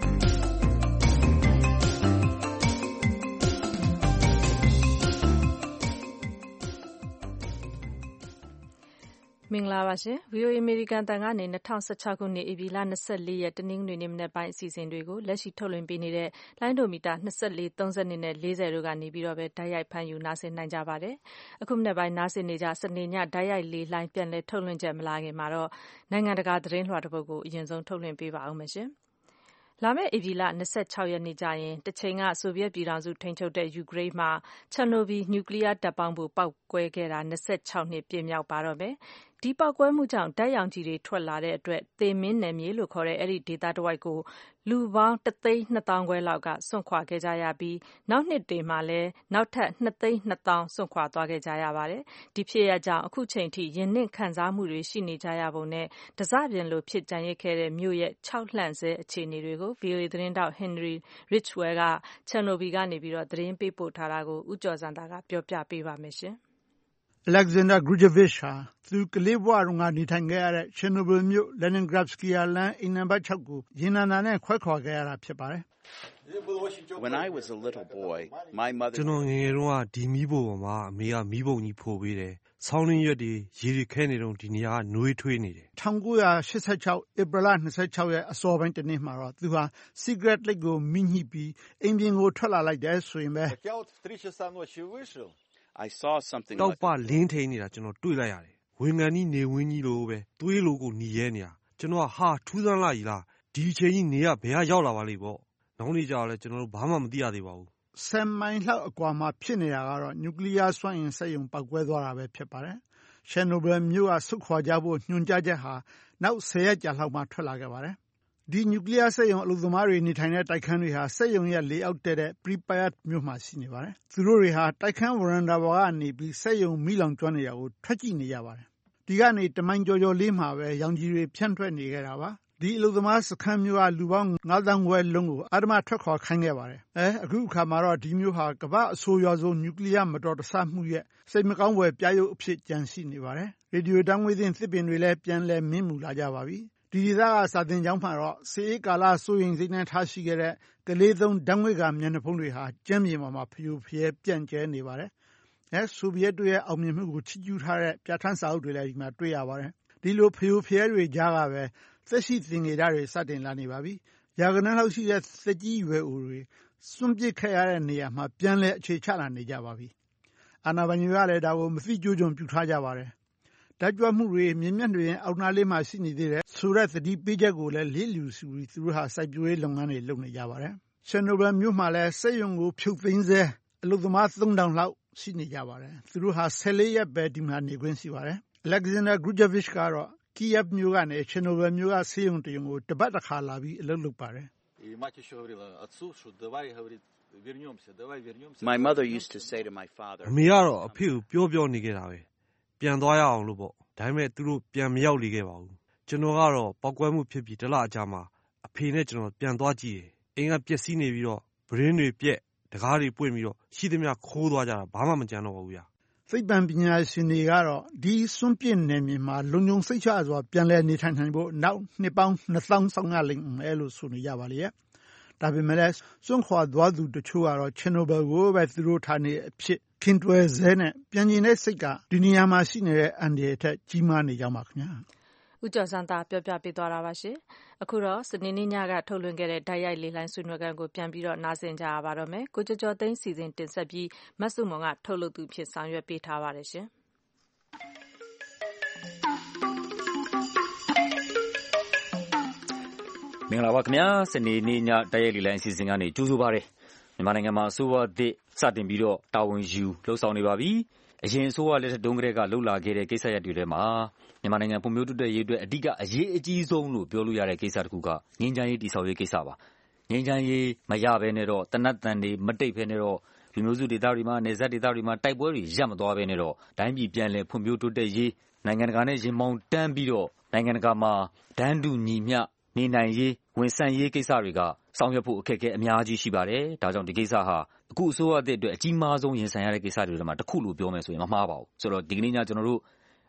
မင်္ဂလာပါရှင် ဗွီအိုအေ အမေရိကန်အသံကနေ၂၀၁၆ခုနှစ်ဧပြီလ၂၄ရက်တနင်္ဂနွေနေ့မနက်ပိုင်းအစီအစဉ်တွေကိုလက်ရှိထုတ်လွှင့်ပေးနေတဲ့လိုင်းဒိုမီတာ၂၄ ၃၂နဲ့၄၀တို့ကနေပြီးတော့ပဲတိုက်ရိုက်ဖမ်းယူနားဆင်နိုင်ကြပါတယ်။အခုမနက်ပိုင်းနားဆင်နေကြစနေညတိုက်ရိုက်လေလှိုင်းပြန်လည်ထုတ်လွှင့်ချက်မလာခင်မှာတော့နိုင်ငံတကာသတင်းလွှာတစ်ပုဒ်ကိုအရင်ဆုံးထုတ်လွှင့်ပေးပါဦးမယ်ရှင်။လာမယ့်ဧပြီလ၂၆ရက်နေ့ကျရင်တချိန်ကဆိုဗီယက်ပြည်ထောင်စုထိန်းချုပ်တဲ့ယူကရိန်းမှာချာနိုဘီနျူကလ িয়ার ဓာတ်ပေါင်းဖိုပေါက်ကွဲခဲ့တာ၂၆နှစ်ပြည့်မြောက်ပါတော့မယ်။ဒီပေါက်ကွဲမှုကြောင့်ဓာတ်ရောင်ခြည်တွေထွက်လာတဲ့အတွက်သေမင်းနယ်မြေလို့ခေါ်တဲ့အဲ့ဒီဒေသတစ်ဝိုက်ကိုလူပေါင်းတစ်သိန်းနှစ်သောင်းခွဲလောက်ကစွန့်ခွာခဲ့ကြရပြီးနောက်နှစ်တွေမှာလည်းနောက်ထပ်နှစ်သိန်းနှစ်သောင်းစွန့်ခွာသွားခဲ့ကြရပါတယ်။ဒီဖြစ်ရပ်ကြောင့်အခုချိန်ထိရင်နင့်ခံစားမှုတွေရှိနေကြရပုံနဲ့တစပြင်လိုဖြစ်ကြံရစ်ခဲ့တဲ့မြို့ရဲ့ခြောက်လှန့်ဆဲအခြေအနေတွေကို ဗွီအိုအေ သတင်းတောက် Henry Ridgwell ကချန်နိုဘီကနေပြီးတော့သတင်းပေးပို့ထားတာကိုဦးကျော်စံတာကပြောပြပေးပါမယ်ရှင်။ Alexander Grujevich ဟာသူကလေးဘဝတုန်းကနေထိုင်ခဲ့ရတဲ့ Chernobyl မြို့ Leningradsky လမ်းအိမ်နံပါတ်၆ကိုရင်နာနာနဲ့ခွဲခွာခဲ့ရတာဖြစ်ပါတယ်။ When I was a little boy, my mother ကျွန်တော်ငယ်ငယ်တုန်းကဒီမီးဖိုပေါ်မှာအမေကမီးပုံကြီးဖိုးပေးတယ်။ဆောင်းရင်းရွက်တွေရေတွေခဲနေတော့ဒီနေရာကနှွေးထွေးနေတယ်။၁၉၈၆ဧပြီလ၂၆ရက်အစောပိုင်းတနေ့မှာတော့သူဟာ cigarette လိပ်ကိုမီးညှိပြီးအိမ်ပြင်ကိုထွက်လာလိုက်တယ်ဆိုရင်ပဲ I saw something တောက်ပလင်းထိန်နေတာကျွန်တော်တွေ့လိုက်ရတယ်။ဝင်ကန်ကြီးနေဝင်းကြီးလိုပဲသွေးလိုကိုหนีရဲနေတာကျွန်တော်ဟာထူးဆန်းလာကြီးလားဒီအချိန်ကြီးနေရဘယ်ကရောက်လာပါလိမ့်ပေါ့။နောက်နေ့ကျတော့လဲကျွန်တော်တို့ဘာမှမသိရသေးပါဘူး။ဆယ်မိုင်လောက်အကွာမှာဖြစ်နေတာကတော့နျူကလ িয়ার စွမ်းအင်စက်ရုံပောက်ကွဲသွားတာပဲဖြစ်ပါတယ်။ Chernobyl မြို့ကဆုတ်ခွာကြဖို့ညွှန်ကြားချက်ဟာနောက်ဆယ်ရက်ကြာလောက်မှထွက်လာခဲ့ပါတယ်။ဒီနျူကလ িয়ার စက်ရုံအလုပ်သမားတွေနေထိုင်တဲ့တိုက်ခန်းတွေဟာစက်ရုံရဲ့လေအောက်တဲ့တဲ့ Pripyat မြို့မှာရှိနေပါတယ်။သူတို့တွေဟာတိုက်ခန်းဝရန်တာပေါ်ကနေပြီးစက်ရုံမီးလောင်ကျွမ်းနေတာကိုထွက်ကြည့်နေကြပါတယ်။ဒီကနေတမိုင်ကျော်ကျော်လေးမှာပဲရောင်ကြီးတွေဖြန့်ထွက်နေခဲ့တာပါ။ဒီအလုပ်သမားစခန်းမျိုးကလူပေါင်းငါးသောင်းခွဲလုံးကိုအာဓမထွက်ခွာခိုင်းခဲ့ပါတယ်။အဲအခုအခါမှာတော့ဒီမျိုးဟာကမ္ဘာအဆိုးရွားဆုံးနျူကလ িয়ার မတော်တဆမှုရဲ့စိတ်မကောင်းဖွယ်ပြရုပ်အဖြစ်ကြံရှိနေပါတယ်။ရေဒီယိုတန်းငွေသင့်သစ်ပင်တွေလည်းပြန်လည်မင်းမူလာကြပါပြီ။ဒီဒေသကစာသင်ကျောင်းမှာတော့စစ်အေးကာလစိုးရိမ်စိတ်နဲ့ထားရှိခဲ့တဲ့ကလေးသုံးဓာတ်ငွေ့ကမျက်နှာဖုံးတွေဟာကျမ်းမြေပေါ်မှာဖျို့ဖျဲပြန့်ကျဲနေပါတယ်။အဲဆိုဗီယက်တို့ရဲ့အောင်မြင်မှုကိုချီးကျူးထားတဲ့ပြဋ္ဌာန်းစာအုပ်တွေလည်းဒီမှာတွေ့ရပါတယ်။ဒီလိုဖျို့ဖျဲတွေကြားကပဲသက်ရှိသင်္ကေတတွေစတင်လာနေပါပြီ။ရာဂဏန်းလောက်ရှိတဲ့သက်ကြီးရွယ်အိုတွေစွန့်ပစ်ခဲ့ရတဲ့နေရာမှာပြန်လည်အခြေချလာနေကြပါပြီ။အာဏာပိုင်တွေကလည်းဒါကိုမသိကျိုးကျွံပြုထားကြပါတယ်။ဓာတ်ကြွမှုတွေမြင့်မြတ်တွေအောက်နားလေးမှာရှိနေသေးတယ်ဆိုတဲ့သတိပေးချက်ကိုလည်းလေးလူစုပြီးသူတို့ဟာစိုက်ပျိုးရေးလုပ်ငန်းတွေလုပ်နေကြပါတယ်။ Chernobyl မြို့မှာလည်းစက်ရုံကိုဖြုတ်သိမ်းဆဲအလုပ်သမားသုံးထောင်လောက်ရှိနေကြပါတယ်။သူတို့ဟာဆယ်လေးရက်ပဲဒီမှာနေခွင့်ရှိပါတယ်။ Alexander Grujevich ကတော့ Kiev မြို့ကနေ Chernobyl မြို့ကဆေးရုံတရုံကိုတပတ်တစ်ခါလာပြီးအလုပ်လုပ်ပါတယ်။ My mother used to say to my father အမေကတော့အဖေကိုပြောပြောနေခဲ့တာပဲပြန်သွားရအောင်လို့ပေါ့ဒါပေမဲ့သူတို့ပြန်မရောက်လေခဲ့ပါဘူးကျွန်တော်ကတော့ပောက်ကွဲမှုဖြစ်ပြီးတလအကြာမှာအဖေနဲ့ကျွန်တော်ပြန်သွားကြည့်တယ်အိမ်ကပျက်စီးနေပြီးတော့ဗရင်းတွေပြက်တကားတွေပွင့်ပြီးတော့ရှိသမျှခိုးသွားကြတာဘာမှမကြမ်းတော့ပါဘူးဗျာသိပ္ပံပညာရှင်တွေကတော့ဒီစွန့်ပစ်နယ်မြေမှာလုံခြုံစိတ်ချစွာပြန်လည်နေထိုင်နိုင်ဖို့နောက်နှစ်ပေါင်းနှစ်သောင်းဆောင်ရလိမ့်မယ်လို့ဆိုနေကြပါလေရဲ့ဒါပေမဲ့လည်းစွန့်ခွာသွားသူတချို့ကတော့ Chernobyl ကိုပဲသူတို့ထားနေအဖြစ်ခင်တွယ်ဆဲနဲ့ပြန်ကျင်တဲ့စိတ်ကဒီနေရာမှာရှိနေတဲ့အန်ဒီရဲ့ထက်ကြီးမားနေကြမှာခင်ဗျာဦးကျော်စံတာပြောပြပေးသွားတာပါရှင်အခုတော့စနေနေ့ညကထုတ်လွှင့်ခဲ့တဲ့ဓာတ်ရိုက်လေလှိုင်းဆွေးနွေးခန်းကိုပြန်ပြီးတော့နားဆင်ကြရပါတော့မယ်ကိုကျော်ကျော်သိန်းစီစဉ်တင်ဆက်ပြီးမတ်စုမွန်ကထုတ်လုပ်သူဖြစ်ဆောင်ရွက်ပေးထားပါတယ်ရှင်မင်္ဂလာပါခင်ဗျာစနေနေ့ညဓာတ်ရိုက်လေလှိုင်းအစီအစဉ်ကနေကြိုးဆိုပါရစေမြန်မာနိုင်ငံမှာအစိုးရအသစ်စတင်ပြီးတော့တာဝန်ယူလှုပ်ဆောင်နေပါပြီအရင်အစိုးရလက်ထက်တုန်းကတည်းကလှုပ်လာခဲ့တဲ့ကိစ္စရပ်တွေထဲမှာမြန်မာနိုင်ငံဖွံ့ဖြိုးတိုးတက်ရေးအတွက်အဓိကအရေးအကြီးဆုံးလို့ပြောလို့ရတဲ့ကိစ္စတစ်ခုကငြိမ်းချမ်းရေးတည်ဆောက်ရေးကိစ္စပါငြိမ်းချမ်းရေးမရဘဲနဲ့တော့တနတ်တန်တွေမတိတ်ဘဲနဲ့တော့လူမျိုးစုဒေသတွေမှာနေဆက်ဒေသတွေမှာတိုက်ပွဲတွေရပ်မသွားဘဲနဲ့တော့တိုင်းပြည်ပြန်လည်ဖွံ့ဖြိုးတိုးတက်ရေးနိုင်ငံတကာနဲ့ရင်မောင်းတန်းပြီးတော့နိုင်ငံတကာမှာဒန်းတူညီမျှနေနိုင်ရေးဝန်ဆန့်ရေးကိစ္စတွေကဆောင်ရွက်ဖို့အခက်အခဲအများကြီးရှိပါတယ်ဒါကြောင့်ဒီကိစ္စဟာအခုအစိုးရအသစ်အတွက်အကြီးမားဆုံးရင်ဆိုင်ရတဲ့ကိစ္စတွေထဲမှာတစ်ခုလို့ပြောမယ်ဆိုရင်မမှားပါဘူးဆိုတော့ဒီကနေ့ညကျွန်တော်တို့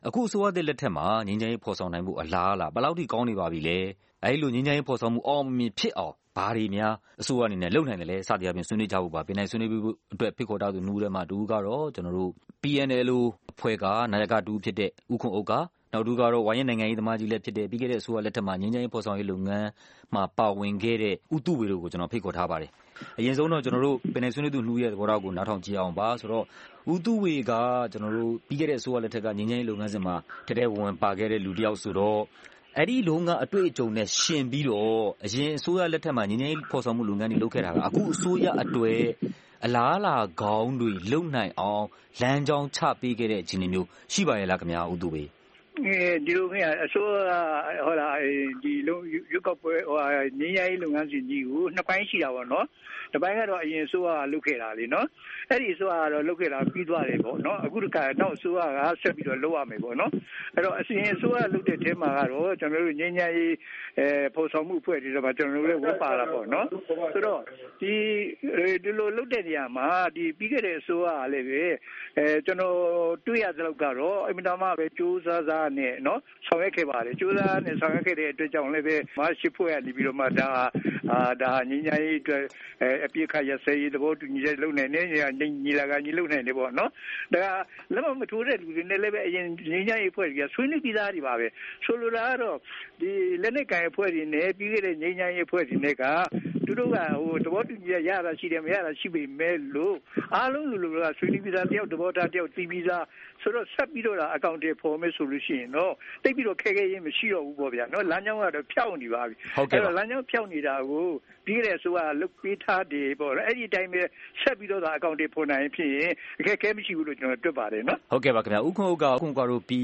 အခုအစိုးရသစ်လက်ထက်မှာငြိမ်းချမ်းရေးဖော်ဆောင်နိုင်မှုအလားအလာဘယ်လောက်ထိကောင်းနေပါပြီလဲအဲဒီလိုငြိမ်းချမ်းရေးဖော်ဆောင်မှုအောင်မြင်ဖြစ်အောင်ဘာတွေများအစိုးရအနေနဲ့လုပ်နိုင်တယ်လဲစသည်အပြင်ဆွေးနွေးကြဖို့ပါပြင်နိုင်ဆွေးနွေးဖို့အတွက်ဖိတ်ခေါ်ထားသူနှူးထဲမှာတူကတော့ကျွန်တော်တို့ P N L အဖွဲ့ကနာယကတူဖြစ်တဲ့ဦးခွန်အုပ်ကနောက်တူကတော့ဝိုင်းရနိုင်ငံရေးသမားကြီးလည်းဖြစ်တဲ့ပြီးခဲ့တဲ့အစိုးရလက်ထက်မှာငြိမ်းချမ်းရေးဖော်ဆောင်ရေးလုပ်ငန်းမှာပါဝင်ခဲ့တဲ့ဦးတုဝေတို့ကိုကျွန်တော်ဖိတ်ခေါ်ထားပါတယ်အရင်ဆုံးတော့ကျွန်တော်တို့ပြင်နိုင်ဆွေးနွေးသူနှူးရဲ့သဘောထားကိုနားထောင်ကြည့်အောင်ပါဆိုတော့ဦးတုဝေကကျွန်တော်တို့ပြီးခဲ့တဲ့အစိုးရလက်ထက်ကငြိမ်းချမ်းရေးလုပ်ငန်းစဉ်မှာတကယ်ဝင်ပါခဲ့တဲ့လူတစ်ယောက်ဆိုတော့အဲ့ဒီလုံကအတွေ့အကြုံနဲ့ရှင်ပြီးတော့အရင်အစိုးရလက်ထက်မှာငြိမ်းချမ်းရေးဖော်ဆောင်မှုလုပ်ငန်းတွေလုပ်ခဲ့တာကအခုအစိုးရအတွက်အလားအလာကောင်းတွေလုံနိုင်အောင်လမ်းကြောင်းချပေးခဲ့တဲ့အခြေအနေမျိုးရှိပါရဲ့လားခင်ဗျာဦးတုဝေဒီလိုမျိုးအစိုးရဟောလာဒီလုံရုပ်ကပွဲဟိုငင်းရိုင်းလုပ်ငန်းစဉ်ကြီးကိုနှစ်ပိုင်းရှိတာပေါ့နော်တပိုင်းကတော့အရင်အစိုးရကလုပ်ခဲ့တာလေနော်အဲ့ဒီအစိုးရကတော့လုပ်ခဲ့တာပြီးသွားတယ်ပေါ့နော်အခုတခါတော့အစိုးရကဆက်ပြီးတော့လုပ်ရမယ်ပေါ့နော်အဲ့တော့အစီရင်အစိုးရလုပ်တဲ့ထဲမှာကတော့ကျွန်တော်တို့ငင်းရိုင်းအဲဖော်ဆောင်မှုအဖွဲ့တွေတော့ကျွန်တော်တို့လည်းဝတ်ပါလာပေါ့နော်ဆိုတော့ဒီဒီလိုလုပ်တဲ့နေရာမှာဒီပြီးခဲ့တဲ့အစိုးရကလည်းပဲအဲကျွန်တော်တွေ့ရသလောက်ကတော့အင်တာမပဲစူးစမ်းစားနဲ့နော်ဆောင်ရွက်ခဲ့ပါတယ်စူးစမ်းနဲ့ဆောင်ရွက်ခဲ့တဲ့အတွက်ကြောင့်လည်းပဲမရှိဖွဲ့ရနေပြီးတော့မှဒါအာဒါငင်းရိုင်းအတွက်အပြစ်ခတ်ရစေးသဘောတူညီချက်လုပ်နိုင်နေညီလာကညီလုပ်နိုင်တယ်ပေါ့နော်ဒါလက်မမထိုးတဲ့လူတွေနဲ့လည်းပဲအရင်ငင်းရိုင်းအဖွဲ့ကြီးဆွေးနွေးပြီးသားတွေပါပဲဆိုလိုတာကတော့ဒီလက်နဲ့ကင်အဖွဲ့တွေနဲ့ပြီးခဲ့တဲ့ငင်းရိုင်းအဖွဲ့တွေနဲ့ကသူတို့ကဟိုသဘောတူညီချက်ရတာရှိတယ်မရတာရှိပေမဲ့လို့အားလုံးလူလူကဆွေးနွေးပြီးသားတယောက်သဘောထားတယောက်သိပြီးသားဆိုတော့ဆက်ပြီးတော့အကောင့်တွေပေါ်မယ်ဆိုလို့ရှိရင်တော့တိတ်ပြီးတော့ခဲခဲရင်းမရှိတော့ဘူးပေါ့ဗျာနော်လမ်းကြောင်းကတော့ဖြောက်နေပါပြီအဲ့တော့လမ်းကြောင်းဖြောက်နေတာကိုပြီးခဲ့တဲ့ဆိုကလုတ်ပေးထားတယ်ပေါ့နော်အဲ့ဒီအတိုင်းပဲဆက်ပြီးတော့အကောင့်တွေပေါ်နိုင်ဖြစ်ရင်အခက်ခဲမရှိဘူးလို့ကျွန်တော်တွေ့ပါတယ်နော်ဟုတ်ကဲ့ပါခင်ဗျာဥက္ကုကဥက္ကုကတော့ P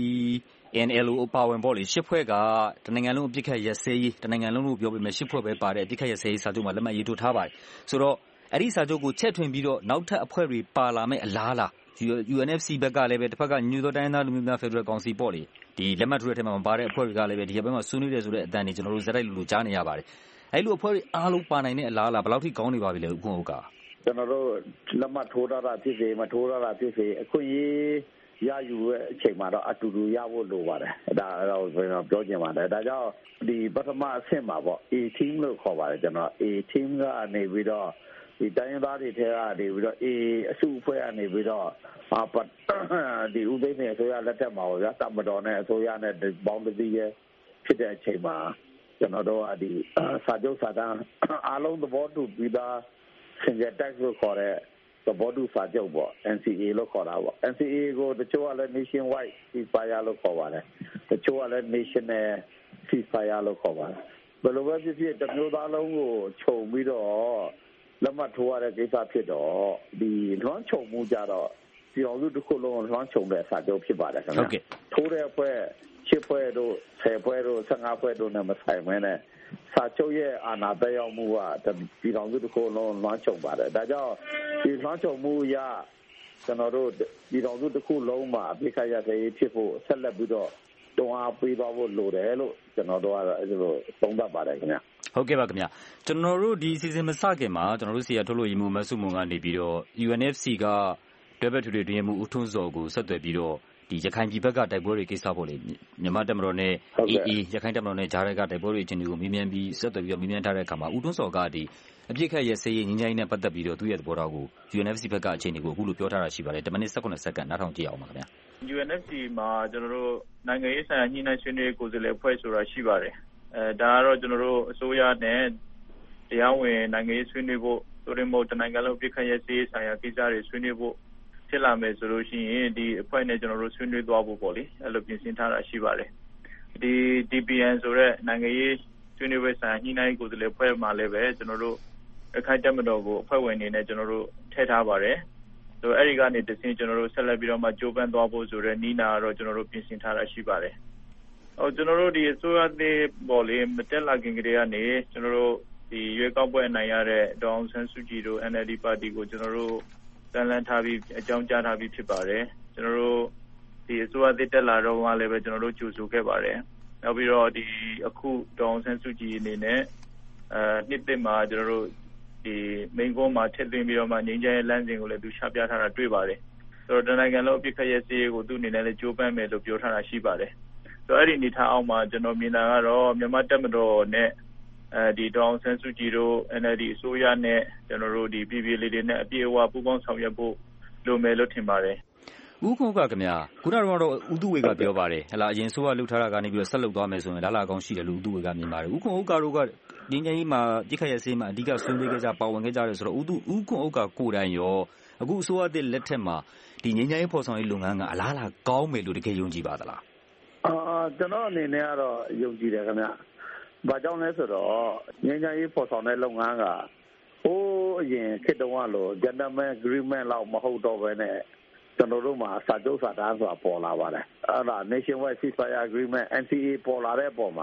N L အပါဝင်ပေါ့လေရှစ်ဖွဲ့ကတနိုင်ငံလုံးအပြစ်ခတ်ရစဲရေးတနိုင်ငံလုံးလို့ပြောပေမဲ့ရှစ်ဖွဲ့ပဲပါတဲ့အပြစ်ခတ်ရစဲရေးစာချုပ်မှာလက်မှတ်ရေးထိုးထားပါတယ်ဆိုတော့အဲ့ဒီစာချုပ်ကိုချက်ထွင်ပြီးတော့နောက်ထပ်အဖွဲ့တွေပါလာမဲ့အလားလား U N F C ဘက်ကလည်းပဲတစ်ဖက်ကညူသောတိုင်းသားလူမျိုးများဖက်ဒရယ်ကောင်စီပေါ့လေဒီလက်မှတ်ထိုးတဲ့ထဲမှာမပါတဲ့အဖွဲ့တွေကလည်းပဲဒီဘက်မှာဆွေးနွေးတယ်ဆိုတဲ့အတန်တွေကျွန်တော်တို့ဇက်တိုက်လူလူကြားနေရပါတယ်အဲ့လိုအဖွဲ့တွေအားလုံးပါနိုင်တဲ့အလားလားဘယ်လောက်ထိကောင်းနေပါပြီလဲဥက္ကုကကျွန်တော်တို့လက်မှတ်ထိုးတာဖြစ်စေမထိုးတာဖြစ်စေအခွင့်အရေးရယူတဲ့အချိန်မှာတော့အတူတူရဖို့လိုပါတယ်ဒါတော့ပြောချင်ပါတယ်ဒါကြောင့်ဒီပထမအဆင့်မှာပေါ့ A team လို့ခေါ်ပါတယ်ကျွန်တော် A team ကနေပြီးတော့ဒီတိုင်းရင်းသားတွေထဲကနေပြီးတော့ A အစုအဖွဲ့ကနေပြီးတော့အာပတ်ဒီဥပဒေနဲ့အစိုးရလက်ထက်မှာပေါ့ဗျာတမတော်နဲ့အစိုးရနဲ့ပေါင်းတည်ရဲ့ဖြစ်တဲ့အချိန်မှာကျွန်တော်တို့ကဒီစာချုပ်စာတမ်းအားလုံးသဘောတူပြီးသား single tax လို့ခေါ်တဲ့သဘောတူစာချုပ်ပေါ့ N C A လို့ခေါ်တာပေါ့ N C A ကိုတချို့ကလည်း nationwide ceasefire လို့ခေါ်ပါတယ်တချို့ကလည်း national ceasefire လို့ခေါ်ပါတယ်ဘယ်လိုပဲဖြစ်ဖြစ်တမျိုးသားလုံးကိုခြုံပြီးတော့လက်မှတ်ထိုးရတဲ့ကိစ္စဖြစ်တော့ဒီလွှမ်းခြုံမှုကြတော့ပြည်အောင်စုတစ်ခုလုံးလွှမ်းခြုံတဲ့စာချုပ်ဖြစ်ပါတယ်ခင်ဗျာထိုးတဲ့အဖွဲ့ရှစ်ဖွဲ့တို့ဆယ်ဖွဲ့တို့ဆယ့်ငါးဖွဲ့တို့နဲ့မဆိုင်မဲနဲ့စာချုပ်ရဲ့အာဏာသက်ရောက်မှုကပြည်တော်စုတစ်ခုလုံးလွှမ်းခြုံပါတယ်ဒါကြောင့်ဒီလွှမ်းခြုံမှုရကျွန်တော်တို့ပြည်တော်စုတစ်ခုလုံးမှာအပြစ်ခတ်ရစေဖြစ်ဖို့ဆက်လက်ပြီးတော့တွန်းအားပေးသွားဖို့လိုတယ်လို့ကျွန်တော်တို့ကတော့အဲ့လိုသုံးသပ်ပါတယ်ခင်ဗျာဟုတ်ကဲ့ပါခင်ဗျာကျွန်တော်တို့ဒီစီစဉ်မစခင်မှာကျွန်တော်တို့စီရထုတ်လို့ရမှုမဆုမွန်ကနေပြီးတော့ U N F C ကတွဲဘက်ထွေထွေတွင်မှုဦးထွန်းစော်ကိုဆက်သွယ်ပြီးတော့ဒီရခိုင်ပြည်ဘက်ကတိုက်ပွဲတွေကိစ္စပေါ့လေမြန်မာတပ်မတော်နဲ့ A A ရခိုင်တပ်မတော်နဲ့ဂျားတွေကတိုက်ပွဲတွေချင်းတွေကိုမြင်းမြန်းပြီးဆက်သွယ်ပြီးတော့မြင်းမြန်းထားတဲ့အခါမှာဦးထွန်းစော်ကဒီအပြစ်ခတ်ရစေးရင်ငင်းချိုင်းနဲ့ပတ်သက်ပြီးတော့သူ့ရဲ့သဘောထားကို U N F C ဘက်ကအချိန်တွေကိုအခုလိုပြောထားတာရှိပါတယ်တစ်မိနစ်၁၈စက္ကန့်နားထောင်ကြည့်အောင်ပါခင်ဗျာ U N F C မှာကျွန်တော်တို့နိုင်ငံရေးဆိုင်ရာညှိနှိုင်းဆွေးနွေးကိုယ်စားလှယ်အဖွဲ့ဆိုတာရှိပါတယ်အဲဒါကတော့ကျွန်တော်တို့အစိုးရနဲ့တရားဝင်နိုင်ငံရေးဆွေးနွေးဖို့ဆိုရင်မို့တနိုင်ငံလုံးအပြစ်ခတ်ရစေးဆိုင်ရာကိစ္စတွေဆွေးနွေးဖို့ဖြစ်လာမယ်ဆိုလို့ရှိရင်ဒီအဖွဲ့နဲ့ကျွန်တော်တို့ဆွေးနွေးသွားဖို့ပေါ့လေအဲ့လိုပြင်ဆင်ထားတာရှိပါတယ်ဒီ D P N ဆိုတဲ့နိုင်ငံရေးဆွေးနွေးပွဲဆိုင်ရာညှိနှိုင်းကိုယ်စားလှယ်အဖွဲ့မှာလည်းပဲကျွန်တော်တို့အခိုင်တပ်မတော်ကိုအဖွဲ့ဝင်နေနဲ့ကျွန်တော်တို့ထည့်ထားပါတယ်ဆိုအဲ့ဒီကနေတစဉ်ကျွန်တော်တို့ဆက်လက်ပြီးတော့မှကြိုးပမ်းသွားဖို့ဆိုတဲ့နီးနာတော့ကျွန်တော်တို့ပြင်ဆင်ထားတာရှိပါတယ်ဟိုကျွန်တော်တို့ဒီအစိုးရသေးပေါ့လေမတက်လာခင်ကတည်းကနေကျွန်တော်တို့ဒီရွေးကောက်ပွဲအနိုင်ရတဲ့ဒေါအောင်ဆန်းစုကြည်တို့ N L D ပါတီကိုကျွန်တော်တို့တန်လန်းထားပြီးအကြောင်းကြားထားပြီးဖြစ်ပါတယ်ကျွန်တော်တို့ဒီအစိုးရသစ်တက်လာတော့မှလည်းပဲကျွန်တော်တို့ကြိုဆိုခဲ့ပါတယ်နောက်ပြီးတော့ဒီအခုဒေါအောင်ဆန်းစုကြည်အနေနဲ့အဲနှစ်သစ်မှာကျွန်တော်တို့ဒီမိန်ကုန်းမှာထည့်သွင်းပြီးတော့မှငြိမ်းချမ်းရေးလမ်းစဉ်ကိုလည်းသူချပြထားတာတွေ့ပါတယ်ဆိုတော့တနိုင်ငံလုံးအပြစ်ခတ်ရစီကိုသူ့အနေနဲ့လည်းကြိုးပမ်းမယ်လို့ပြောထားတာရှိပါတယ်ဆိုတော့အဲ့ဒီအနေထားအောက်မှာကျွန်တော်မြင်တာကတော့မြန်မာတပ်မတော်နဲ့အဲဒီဒေါအောင်ဆန်းစုကြည်တို့ N L D အစိုးရနဲ့ကျွန်တော်တို့ဒီပြည်ပြည်လေးတွေနဲ့အပြည့်အဝပူးပေါင်းဆောင်ရွက်ဖို့လိုမယ်လို့ထင်ပါတယ်ဦးခွန်ကခင်ဗျာခုနကတော့ဦးသူဝေကပြောပါတယ်ဟလာအရင်ဆိုကလှုပ်ထားတာကနေပြီးတော့ဆက်လုပ်သွားမယ်ဆိုရင်လာလာကောင်းရှိတယ်လို့ဦးသူဝေကမြင်ပါတယ်ဦးခွန်ဥက္ကာတို့ကငင်းငယ်ကြီးမှာပြစ်ခတ်ရစေးမှာအဓိကဆွေးနွေးခဲ့ကြပါဝင်ခဲ့ကြတယ်ဆိုတော့ဦးသူဦးခွန်ဥက္ကာကိုယ်တိုင်ရောအခုအစိုးရတဲ့လက်ထက်မှာဒီငင်းငယ်ကြီးဖော်ဆောင်ရေးလုပ်ငန်းကအလားလာကောင်းမယ်လို့တကယ်ယုံကြည်ပါသလားအာကျွန်တော်အနေနဲ့ကတော့ယုံကြည်တယ်ခင်ဗျာဘာကြောင့်လဲဆိုတော့ငင်းငယ်ကြီးဖော်ဆောင်တဲ့လုပ်ငန်းကဟိုးအရင်ခေတ်တုန်းကလို့ gentleman agreement လောက်မဟုတ်တော့ဘဲနဲ့ကျွန်တော်တို့မှာစာချုပ်စာတမ်းဆိုတာပေါ်လာပါတယ်အဲ့ဒါ Nationwide Ceasefire Agreement N C A ပေါ်လာတဲ့အပေါ်မှာ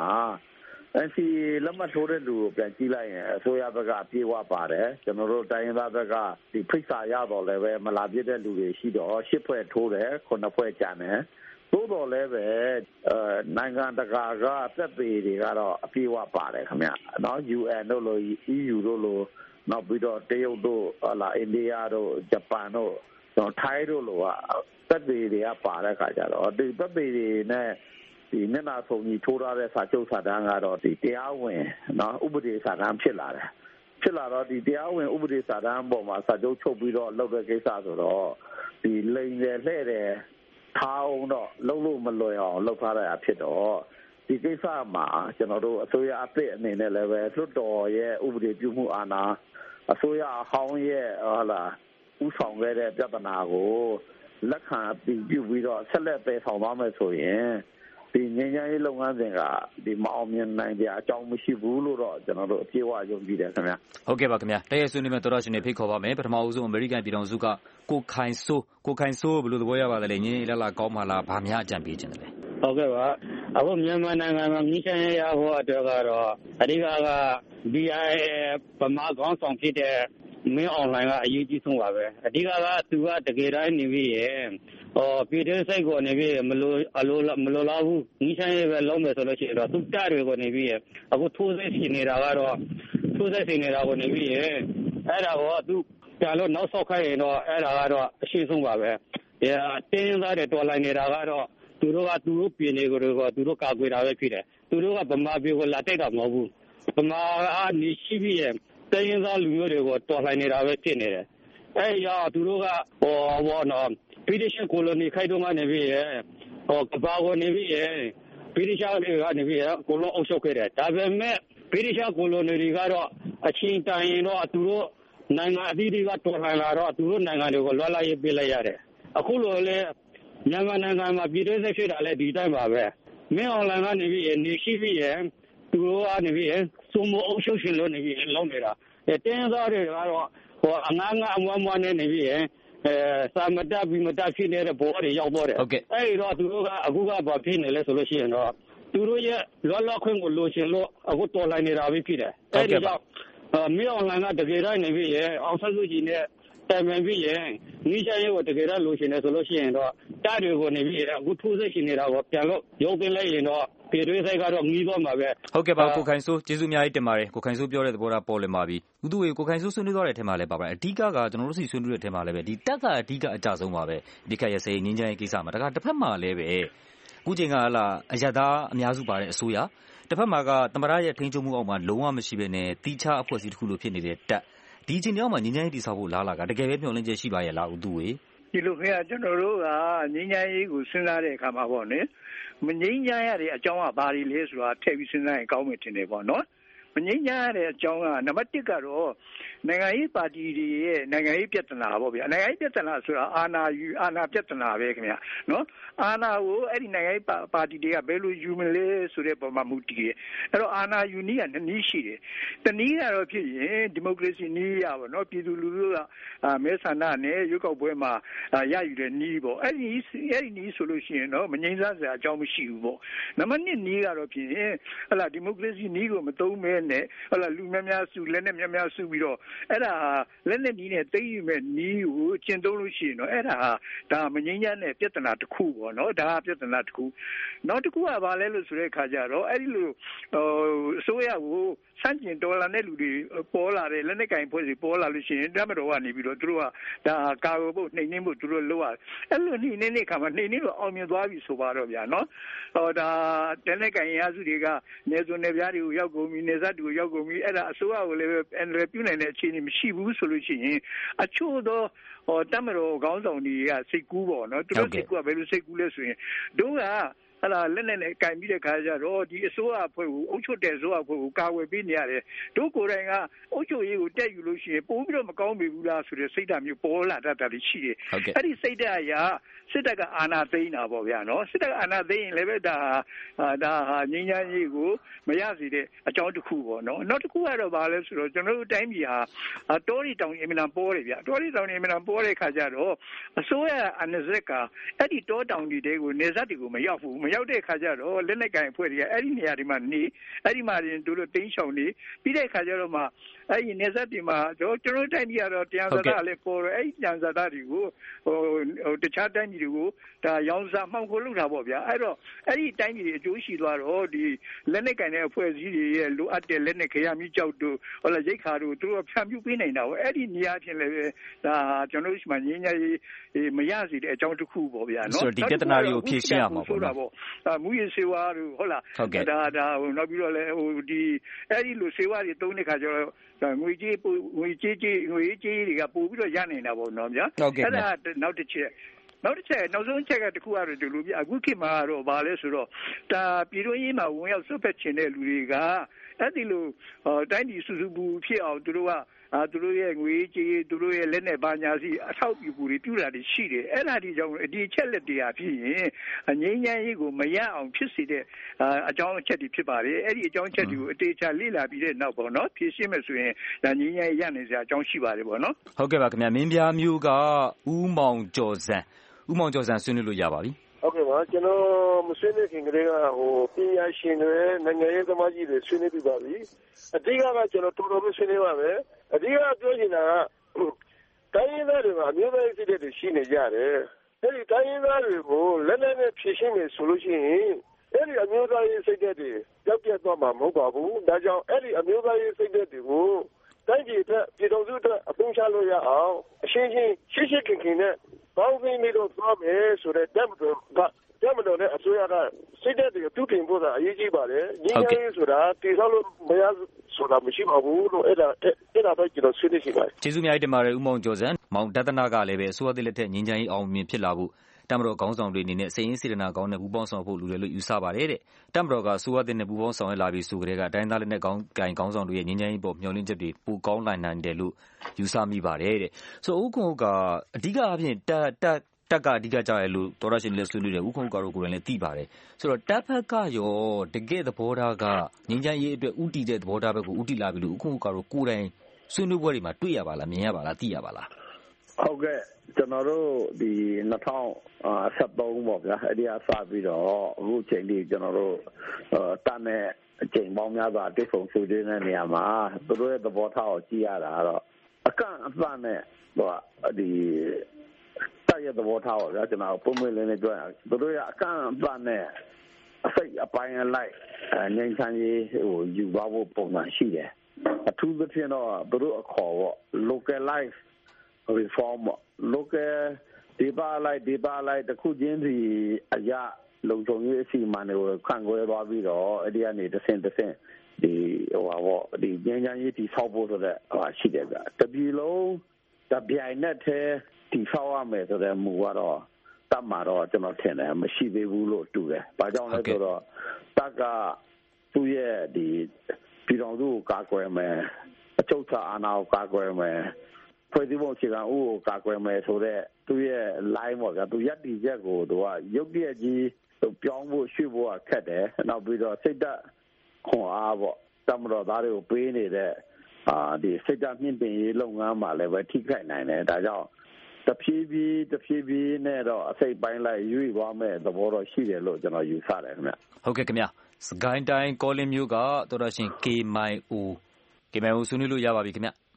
N C A လက်မှတ်ထိုးတဲ့လူကိုပြန်ကြည့်လိုက်ရင်အစိုးရဘက်ကအပြေးဝပါတယ်ကျွန်တော်တို့တိုင်းရင်းသားဘက်ကဒီဖိတ်စာရတော့လည်းပဲမလာပြည့်တဲ့လူတွေရှိတော့ရှစ်ဖွဲ့ထိုးတယ်ခုနှစ်ဖွဲ့ကြံတယ်သို့တော်လည်းပဲအဲနိုင်ငံတကာကသက်သေတွေကတော့အပြေးဝပါတယ်ခင်ဗျနော် U N တို့လို E U တို့လိုနောက်ပြီးတော့တရုတ်တို့ဟလာအိန္ဒိယတို့ဂျပန်တို့တော့ထိုင်းတို့လိုကသက်သေတွေကပါတဲ့ခါကျတော့ဒီသက်သေတွေနဲ့ဒီမျက်နှာစုံကြီးထိုးထားတဲ့စာချုပ်စာတမ်းကတော့ဒီတရားဝင်နော်ဥပဒေစာတမ်းဖြစ်လာတယ်ဖြစ်လာတော့ဒီတရားဝင်ဥပဒေစာတမ်းပေါ်မှာစာချုပ်ချုပ်ပြီးတော့လုပ်တဲ့ကိစ္စဆိုတော့ဒီလိန်တယ်လှဲ့တယ်ထားအောင်တော့လုံးလို့မလွယ်အောင်လုပ်ထားရဖြစ်တော့ဒီကိစ္စမှာကျွန်တော်တို့အစိုးရအသစ်အနေနဲ့လည်းပဲလွှတ်တော်ရဲ့ဥပဒေပြုမှုအာဏာအစိုးရအဟောင်းရဲ့ဟုတ်လားဥဆောင်ခဲ့တဲ့ပြဿနာကိုလက်ခံပြီးပြုပြီးတော့ဆက်လက်ပယ်ဆောင်သွားမယ်ဆိုရင်ဒီငញ្ញရေးလုပ်ငန်းစဉ်ကဒီမအောင်မြင်နိုင်ကြအကြောင်းမရှိဘူးလို့တော့ကျွန်တော်တို့အပြေအဝယုံကြည်တယ်ခင်ဗျာဟုတ်ကဲ့ပါခင်ဗျာတရက်ဆွေးနွေးမဲ့တော်တော်ရှင်တွေဖိတ်ခေါ်ပါမယ်ပထမအဆုံးအမေရိကန်ပြည်ထောင်စုကကိုခိုင်ဆိုးကိုခိုင်ဆိုးဘယ်လိုသဘောရပါသလဲငញ្ញရေးလာလာကောင်းမှလားဗာများအကြံပေးခြင်းတယ်ဟုတ်ကဲ့ပါအခုမြန်မာနိုင်ငံမှာငញ្ញရေးရဖို့အတွက်ကတော့အဓိကက B I ဗမာကောင်းဆောင်ဖြစ်တဲ့မင်းအွန်လိုင်းကအရေးကြီးဆုံးပါပဲအဓိကကသူကတကယ်တိုင်းနေပြီးရဲ့ဟောပြည်တဲ့စိတ်ကိုနေပြီးမလို့အလိုမလိုလားဘူးငင်းဆိုင်ပဲလုံးမယ်ဆိုလို့ရှိရင်တော့သူတတွေကိုနေပြီးရဲ့အခုထိုးစိတ်ရှင်နေတာကတော့ထိုးစိတ်ရှင်နေတာကိုနေပြီးရဲ့အဲ့ဒါကိုသူပြန်လို့နောက်ဆောက်ခိုင်းရင်တော့အဲ့ဒါကတော့အရှိဆုံးပါပဲဒီတင်းသားတွေတော်လိုက်နေတာကတော့သူတို့ကသူတို့ပြည်နေကိုတော့သူတို့ကာကွယ်တာပဲဖြစ်တယ်သူတို့ကဗမာပြည်ကိုလာတိုက်တာမဟုတ်ဘူးဗမာကနေရှိပြီးရဲ့တိုင်းရင်းသားလူမျိုးတွေကိုတော်လှန်နေတာပဲဖြစ်နေတယ်။အဲရသူတို့ကဟောဘောနော်ဗြိတိရှ်ကိုလိုနီခိုင်တုန်းကနေပြီးရဲ့ဟောကဘာကိုနေပြီးရဲ့ဗြိတိရှ်တွေကနေပြီးရဲ့ကိုလိုအုပ်ချုပ်ခဲ့တယ်။ဒါပေမဲ့ဗြိတိရှ်ကိုလိုနီတွေကတော့အချင်းတိုင်ရင်တော့သူတို့နိုင်ငံအသီးသီးကတော်လှန်လာတော့သူတို့နိုင်ငံတွေကိုလွှတ်လိုက်ရေးပေးလိုက်ရတယ်။အခုလိုလေမြန်မာနိုင်ငံမှာပြည်တွင်းစစ်ဖြစ်တာလည်းဒီတိုင်းပါပဲ။မင်းအွန်လိုင်းကနေပြီးနေရှိပြီးရဲ့သူတို့ကနေပြီးစုံမအုပ်ချုပ်ရှင်လို့နေပြီးလုံးနေတာတင်းသားတွေကတော့ဟိုအငားငားအမွားမွားနေနေပြီးအဲစာမတတ်ပြီးမတတ်ဖြစ်နေတဲ့ဘောတွေရောက်တော့တယ်အဲဒီတော့သူတို့ကအခုကဘာဖြစ်နေလဲဆိုလို့ရှိရင်တော့သူတို့ရဲ့လောလောခွင့်ကိုလိုချင်လို့အခုတော်လိုက်နေတာပဲဖြစ်တယ်အဲဒီကြောင့်မင်းအွန်လိုင်းကတကယ်တိုင်းနေပြီးအောင်ဆက်စုကြည့်နဲ့တိုင်ပင်ပြီးရင်နိချရေးကိုတကယ်တော့လိုချင်တယ်ဆိုလို့ရှိရင်တော့တားတွေကိုနေပြီးအခုထိုးစစ်ရှင်နေတာကိုပြန်လို့ရုပ်သိမ်းလိုက်ရင်တော့ပြည်တွင်းဆိုင်ကတော့ငီးသွားမှာပဲဟုတ်ကဲ့ပါကိုခိုင်ဆိုးကျေးဇူးအများကြီးတင်ပါတယ်ကိုခိုင်ဆိုးပြောတဲ့သဘောထားပေါ်လည်ပါပြီဥသူဝေကိုခိုင်ဆိုးဆွေးနွေးသွားတဲ့အထက်မှာလည်းပါပါတယ်အဓိကကကျွန်တော်တို့စီဆွေးနွေးတဲ့အထက်မှာလည်းပဲဒီတက်ကအဓိကအကြဆုံးပါပဲဒီခက်ရစေငင်းချမ်းရေးကိစ္စမှာဒါကတစ်ဖက်မှာလည်းပဲအခုချိန်ကဟလာအရသာအများစုပါတဲ့အစိုးရတစ်ဖက်မှာကသမရရဲ့ထိန်းချုပ်မှုအောက်မှာလုံးဝမရှိဘဲနဲ့တီးခြားအဖွဲ့အစည်းတစ်ခုလိုဖြစ်နေတဲ့တက်ဒီချိန်တောင်မှငင်းချမ်းရေးတိဆောက်ဖို့လားလာကတကယ်ပဲမျှော်လင့်ချက်ရှိပါရဲ့လားဥသူဝေဒီလိုခေတ်ကကျွန်တော်တို့ကငင်းချမ်းရေးကိုစဉ်းစားတဲ့အခါမှာပေါ့နော်မငိမ့်ကြရတဲ့အကြောင်းကဘာတွေလဲဆိုတာထည့်ပြီးစဉ်းစားရင်ကောင်းမယ်ထင်တယ်ပေါ့နော်မငိမ့်ကြရတဲ့အကြောင်းကနံပါတ်တစ်ကတော့နိုင်ငံရေးပါတီတွေရဲ့နိုင်ငံရေးပြဿနာပေါ့ဗျာနိုင်ငံရေးပြဿနာဆိုတာအာဏာယူအာဏာပြဿနာပဲခင်ဗျာနော်အာဏာကိုအဲ့ဒီနိုင်ငံရေးပါတီတွေကဘယ်လိုယူမလဲဆိုတဲ့ပုံမှန်မူတည်တယ်အဲ့တော့အာဏာယူနည်းကနှစ်နည်းရှိတယ်တနည်းကတော့ဖြစ်ရင်ဒီမိုကရေစီနည်းရပါနော်ပြည်သူလူထုကမဲဆန္ဒနဲ့ရွေးကောက်ပွဲမှာရယူတဲ့နည်းပေါ့အဲ့ဒီအဲ့ဒီနည်းဆိုလို့ရှိရင်တော့မငိမ့်စားစရာအကြောင်းမရှိဘူးပေါ့နံပါတ်နှစ်နည်းကတော့ဖြစ်ရင်ဟလာဒီမိုကရေစီနည်းကိုမသုံးမဲနဲ့ဟလာလူများများစုလက်နဲ့များများစုပြီးတော့အဲ့ဒါလက်နဲ့နီးနဲ့သိယူမဲ့နီးကိုကျင့်သုံးလို့ရှိရင်တော့အဲ့ဒါဒါမငြိမ်းချမ်းတဲ့ပြဿနာတစ်ခုပေါ့နော်ဒါကပြဿနာတစ်ခုနောက်တစ်ခုကဘာလဲလို့ဆိုတဲ့အခါကျတော့အဲ့ဒီလိုဟိုအစိုးရကိုစန့်ကျင်ဒေါ်လာနဲ့လူတွေပေါ်လာတယ်လက်နဲ့ကင်ဖွဲ့စီပေါ်လာလို့ရှိရင်တမတော်ကနေပြီးတော့သူတို့ကဒါကာကိုဖို့နှိမ့်နှင်းဖို့သူတို့လုပ်ရအဲ့လိုနှိမ့်နှင်းတဲ့ခါမှာနှိမ့်နှင်းလို့အောင်မြင်သွားပြီဆိုပါတော့ဗျာနော်ဟောဒါလက်နဲ့ကင်ရစုတွေကနေစုံနေပြားတွေကိုရောက်ကုန်ပြီနေဆက်တွေကိုရောက်ကုန်ပြီအဲ့ဒါအစိုးရကိုလည်းအန်ရပြုနိုင်တဲ့အခြေအနေမရှိဘူးဆိုလို့ရှိရင်အချို့သောဟောတမတော်ခေါင်းဆောင်တွေကစိတ်ကူးပေါ့နော်သူတို့စိတ်ကူးကဘယ်လိုစိတ်ကူးလဲဆိုရင်တို့ကဟလာလက်နဲ့နဲ့ကင်ပြီးတဲ့ခါကျတော့ဒီအစိုးရအဖွဲ့ကိုအုပ်ချုပ်တဲ့အစိုးရအဖွဲ့ကိုကာဝယ်ပေးနေရတယ်တို့ကိုယ်တိုင်ကအုပ်ချုပ်ရေးကိုတက်ယူလို့ရှိရင်ပို့ပြီးတော့မကောင်းပြီဘူးလားဆိုတဲ့စိတ်ဓာတ်မျိုးပေါ်လာတတ်တာရှိတယ်အဲ့ဒီစိတ်ဓာတ်အရာစစ်တပ်ကအာဏာသိမ်းတာပေါ့ဗျာနော်စစ်တပ်ကအာဏာသိမ်းရင်လည်းပဲဒါဒါဟာငြိမ်းချမ်းရေးကိုမရစေတဲ့အကြောင်းတစ်ခုပေါ့နော်နောက်တစ်ခုကတော့ဘာလဲဆိုတော့ကျွန်တော်တို့တိုင်းပြည်ဟာတောရီတောင်အင်မတန်ပေါ်တယ်ဗျာတောရီတောင်အင်မတန်ပေါ်တဲ့ခါကျတော့အစိုးရအနဇက်ကအဲ့ဒီတောတောင်တွေတွေကိုနေဆက်တွေကိုမရောက်ဘူးမရောက်တဲ့ခါကျတော့လက်နဲ့ကင်အဖွဲ့တွေကအဲ့ဒီနေရာတွေမှာနေအဲ့ဒီမှာတို့တို့တင်းချောင်နေပြီးတဲ့ခါကျတော့မှအဲ့ဒီနေဆက်တွေမှာကျွန်တော်တို့တိုင်းပြည်ကတော့တရားစကားလည်းပေါ်တယ်အဲ့ဒီတရားစကားတွေကိုဟိုတခြားတိုင်းပြည်တွေကိုဒါရောင်းစားမှောင်ခိုလုပ်တာပေါ့ဗျာအဲ့တော့အဲ့ဒီတိုင်းပြည်တွေအကျိုးရှိသွားတော့ဒီလက်နဲ့ကင်တဲ့အဖွဲ့အစည်းတွေရဲ့လိုအပ်တဲ့လက်နဲ့ခရမ်းမြကြောက်တို့ဟိုလာရိတ်ခါတို့တို့ဖြန့်ပြပေးနိုင်တာပေါ့အဲ့ဒီနေရာချင်းလည်းဒါကျွန်တော်တို့ရှိမှငင်းငယ်ရေးမရစေတဲ့အကြောင်းတစ်ခုပေါ့ဗျာနော်ဆိုတော့ဒီပြဿနာတွေကိုဖြေရှင်းရမှာပေါ့နော်မူရစေဝါတို့ဟုတ်လားဒါဒါဟိုနောက်ပြီးတော့လည်းဟိုဒီအဲ့ဒီလိုစေဝါတွေတုံးတဲ့ခါကျတော့ငွေကြေးငွေကြေးကြေးငွေကြေးတွေကပို့ပြီးတော့ရနေတာပေါ့နော်ဗျာအဲ့ဒါနောက်တစ်ချက်နောက်တစ်ချက်နောက်ဆုံးချက်ကတခုကတော့ဒီလိုပြအခုခေတ်မှာတော့ဗာလဲဆိုတော့ဒါပြည်တွင်းရေးမှာဝင်ရောက်ဆွတ်ဖက်ချင်တဲ့လူတွေကအဲ့ဒီလိုတိုင်းပြည်စုစုပူဖြစ်အောင်သူတို့ကအာသူတို့ရဲ့ငွေကြေးသူတို့ရဲ့လက်နဲ့ဘာညာစီအထောက်ပြပူတွေပြုတာတွေရှိတယ်အဲ့ဒါဒီကြောင့်ဒီချက်လက်တွေဟာဖြစ်ရင်အငြိမ်းချမ်းရေးကိုမရအောင်ဖြစ်စေတဲ့အကြောင်းအချက်တွေဖြစ်ပါတယ်အဲ့ဒီအကြောင်းအချက်တွေကိုအသေးချာလေ့လာပြီးတဲ့နောက်ပေါ့နော်ဖြည့်ရှင်းမယ်ဆိုရင်ဒါငြိမ်းချမ်းရေးရနိုင်စရာအကြောင်းရှိပါတယ်ပေါ့နော်ဟုတ်ကဲ့ပါခင်ဗျာမင်းပြားမျိုးကဦးမောင်ကျော်စံဦးမောင်ကျော်စံဆွေးနွေးလို့ရပါပြီဟုတ်ကဲ့ပါကျွန်တော်မဆွေးနွေးခင်ကလေးကဟိုပညာရှင်တွေနိုင်ငံရေးသမားကြီးတွေဆွေးနွေးပြပါပြီအဓိကကကျွန်တော်တော်တော်ပဲဆွေးနွေးပါမယ်အဓိကပြောချင်တာကတိုင်းရင်းသားတွေကအမျိုးသားရေးစိတ်ဓာတ်တွေရှိနေကြတယ်အဲဒီတိုင်းရင်းသားတွေကိုလက်နက်နဲ့ဖြည့်ရှင်းမယ်ဆိုလို့ရှိရင်အဲဒီအမျိုးသားရေးစိတ်ဓာတ်တွေကြောက်ပြတ်သွားမှာမဟုတ်ပါဘူးဒါကြောင့်အဲဒီအမျိုးသားရေးစိတ်ဓာတ်တွေကိုတိုင်းပြည်အတွက်ပြည်တော်စုအတွက်အပုံချလို့ရအောင်အရှင်းရှင်းရှင်းရှင်းခင်ခင်နဲ့ပေါင်းစည်းပြီးတော့သွားမယ်ဆိုတဲ့တက်မတော်ကတက်မတော်နဲ့အစိုးရကစိတ်ဓာတ်တွေတူတင်ဖို့သာအရေးကြီးပါတယ်ညီညာရေးဆိုတာတည်ဆောက်လို့မရဆိုတာမရှိပါဘူးလို့အဲ့ဒါအဲ့ဒါပဲကျွန်တော်ဆွေးနွေးရှိပါတယ်ကျေးဇူးများတင်ပါတယ်ဦးမောင်ကျော်စံမောင်ဒသနာကလည်းပဲအစိုးရသစ်လက်ထက်ညီညာရေးအောင်မြင်ဖြစ်လာဖို့တမတော်ခေါင်းဆောင်တွေအနေနဲ့စိတ်ရင်းစေတနာကောင်းနဲ့ပူးပေါင်းဆောင်ဖို့လူတွေလို့ယူဆပါတယ်တဲ့တမတော်ကအစိုးရသစ်နဲ့ပူးပေါင်းဆောင်ရလာပြီးဆိုကြတဲ့ကအတိုင်းသားလက်နဲ့ကောင်းကင်ခေါင်းဆောင်တွေရဲ့ညီညာရေးပေါ်မျှော်လင့်ချက်တွေပိုကောင်းလာနိုင်တယ်လို့ယူဆမိပါတယ်တဲ့ဆိုတော့ဦးခွန်ဟုတ်ကအဓိကအဖြစ်တက်တက်တက်ကအဓိကကြရလို့ဒေါ်ရရှင်လည်းဆွေးနွေးတယ်ဦးခွန်ကတော့ကိုယ်တိုင်လည်းသိပါတယ်ဆိုတော့တပ်ဖက်ကရောတကယ်သဘောထားကငြိမ်းချမ်းရေးအတွက်ဥတီတဲ့သဘောထားဘက်ကိုဥတီလာပြီလို့ဦးခွန်ကတော့ကိုယ်တိုင်ဆွေးနွေးပွဲတွေမှာတွေ့ရပါလားမြင်ရပါလားသိရပါလားဟုတ်ကဲ့ကျွန်တော်တို့ဒီ၂၀၁၃ပေါ့ဗျာအဲ့ဒီအစပြီးတော့အခုချိန်ထိကျွန်တော်တို့တတ်နဲ့အချိန်ပေါင်းများစွာတိတ်ဆုံဆွေးနွေးတဲ့နေရာမှာသူတို့ရဲ့သဘောထားကိုကြည့်ရတာကတော့အကန့်အသတ်နဲ့ဟိုဒီတိုက်ရသဘောထားပါဗျာကျွန်တော်ပုံမှန်လေးနဲ့ပြောရအောင်သူတို့ရဲ့အကန့်အသတ်နဲ့အစိတ်အပိုင်းအလိုက်ငြိမ်းချမ်းရေးဟိုယူပါဖို့ပုံမှန်ရှိတယ်အထူးသဖြင့်တော့သူတို့အခေါ်ပေါ့ localize reform local ဒီပါလိုက်ဒီပါလိုက်တခုချင်းစီအရာလုံခြုံရေးအစီအမံတွေကိုခံခွဲသွားပြီးတော့အဲ့ဒီကနေတစ်ဆင့်တစ်ဆင့်ဒီဟိုပါပေါ့ဒီငြိမ်းချမ်းရေးတည်ဆောက်ဖို့ဆိုတဲ့ဟာရှိတယ်ဗျတပြည်လုံးတပြိုင်နက်တည်းတည်ဆောက်ရမယ်ဆိုတဲ့မူကတော့တတ်မှာတော့ကျွန်တော်ထင်တယ်မရှိသေးဘူးလို့တူတယ်။ဘာကြောင့်လဲဆိုတော့တက်ကသူ့ရဲ့ဒီပြည်တော်စုကိုကာကွယ်မယ်အချုပ်အခြာအာဏာကိုကာကွယ်မယ်ဖွဲ့စည်းပုံအခြေခံဥပဒေကိုကာကွယ်မယ်ဆိုတဲ့သူ့ရဲ့ line ပေါ့ဗျာသူရပ်တည်ချက်ကိုသူကရုပ်တရက်ကြီးပြောင်းဖို့ရွှေ့ဖို့ခက်တယ်နောက်ပြီးတော့စိတ်ဓာတ်ခွန်အားပေါ့တမတော်သားတွေကိုပေးနေတဲ့အာဒီစိတ်ဓာတ်မြင့်တင်ရေးလုပ်ငန်းမှာလည်းပဲထိခိုက်နိုင်တယ်ဒါကြောင့်တဖြည်းဖြည်းတဖြည်းဖြည်းနဲ့တော့အစိတ်ပိုင်းလိုက်ရွေ့သွားမဲ့သဘောတော့ရှိတယ်လို့ကျွန်တော်ယူဆတယ်ခင်ဗျဟုတ်ကဲ့ခင်ဗျစကိုင်းတိုင်းကောလင်းမျိုးကတော်တော်ရှင် K M I O K M I O ဆွေးနွေးလို့ရပါပြီခင်ဗျဟ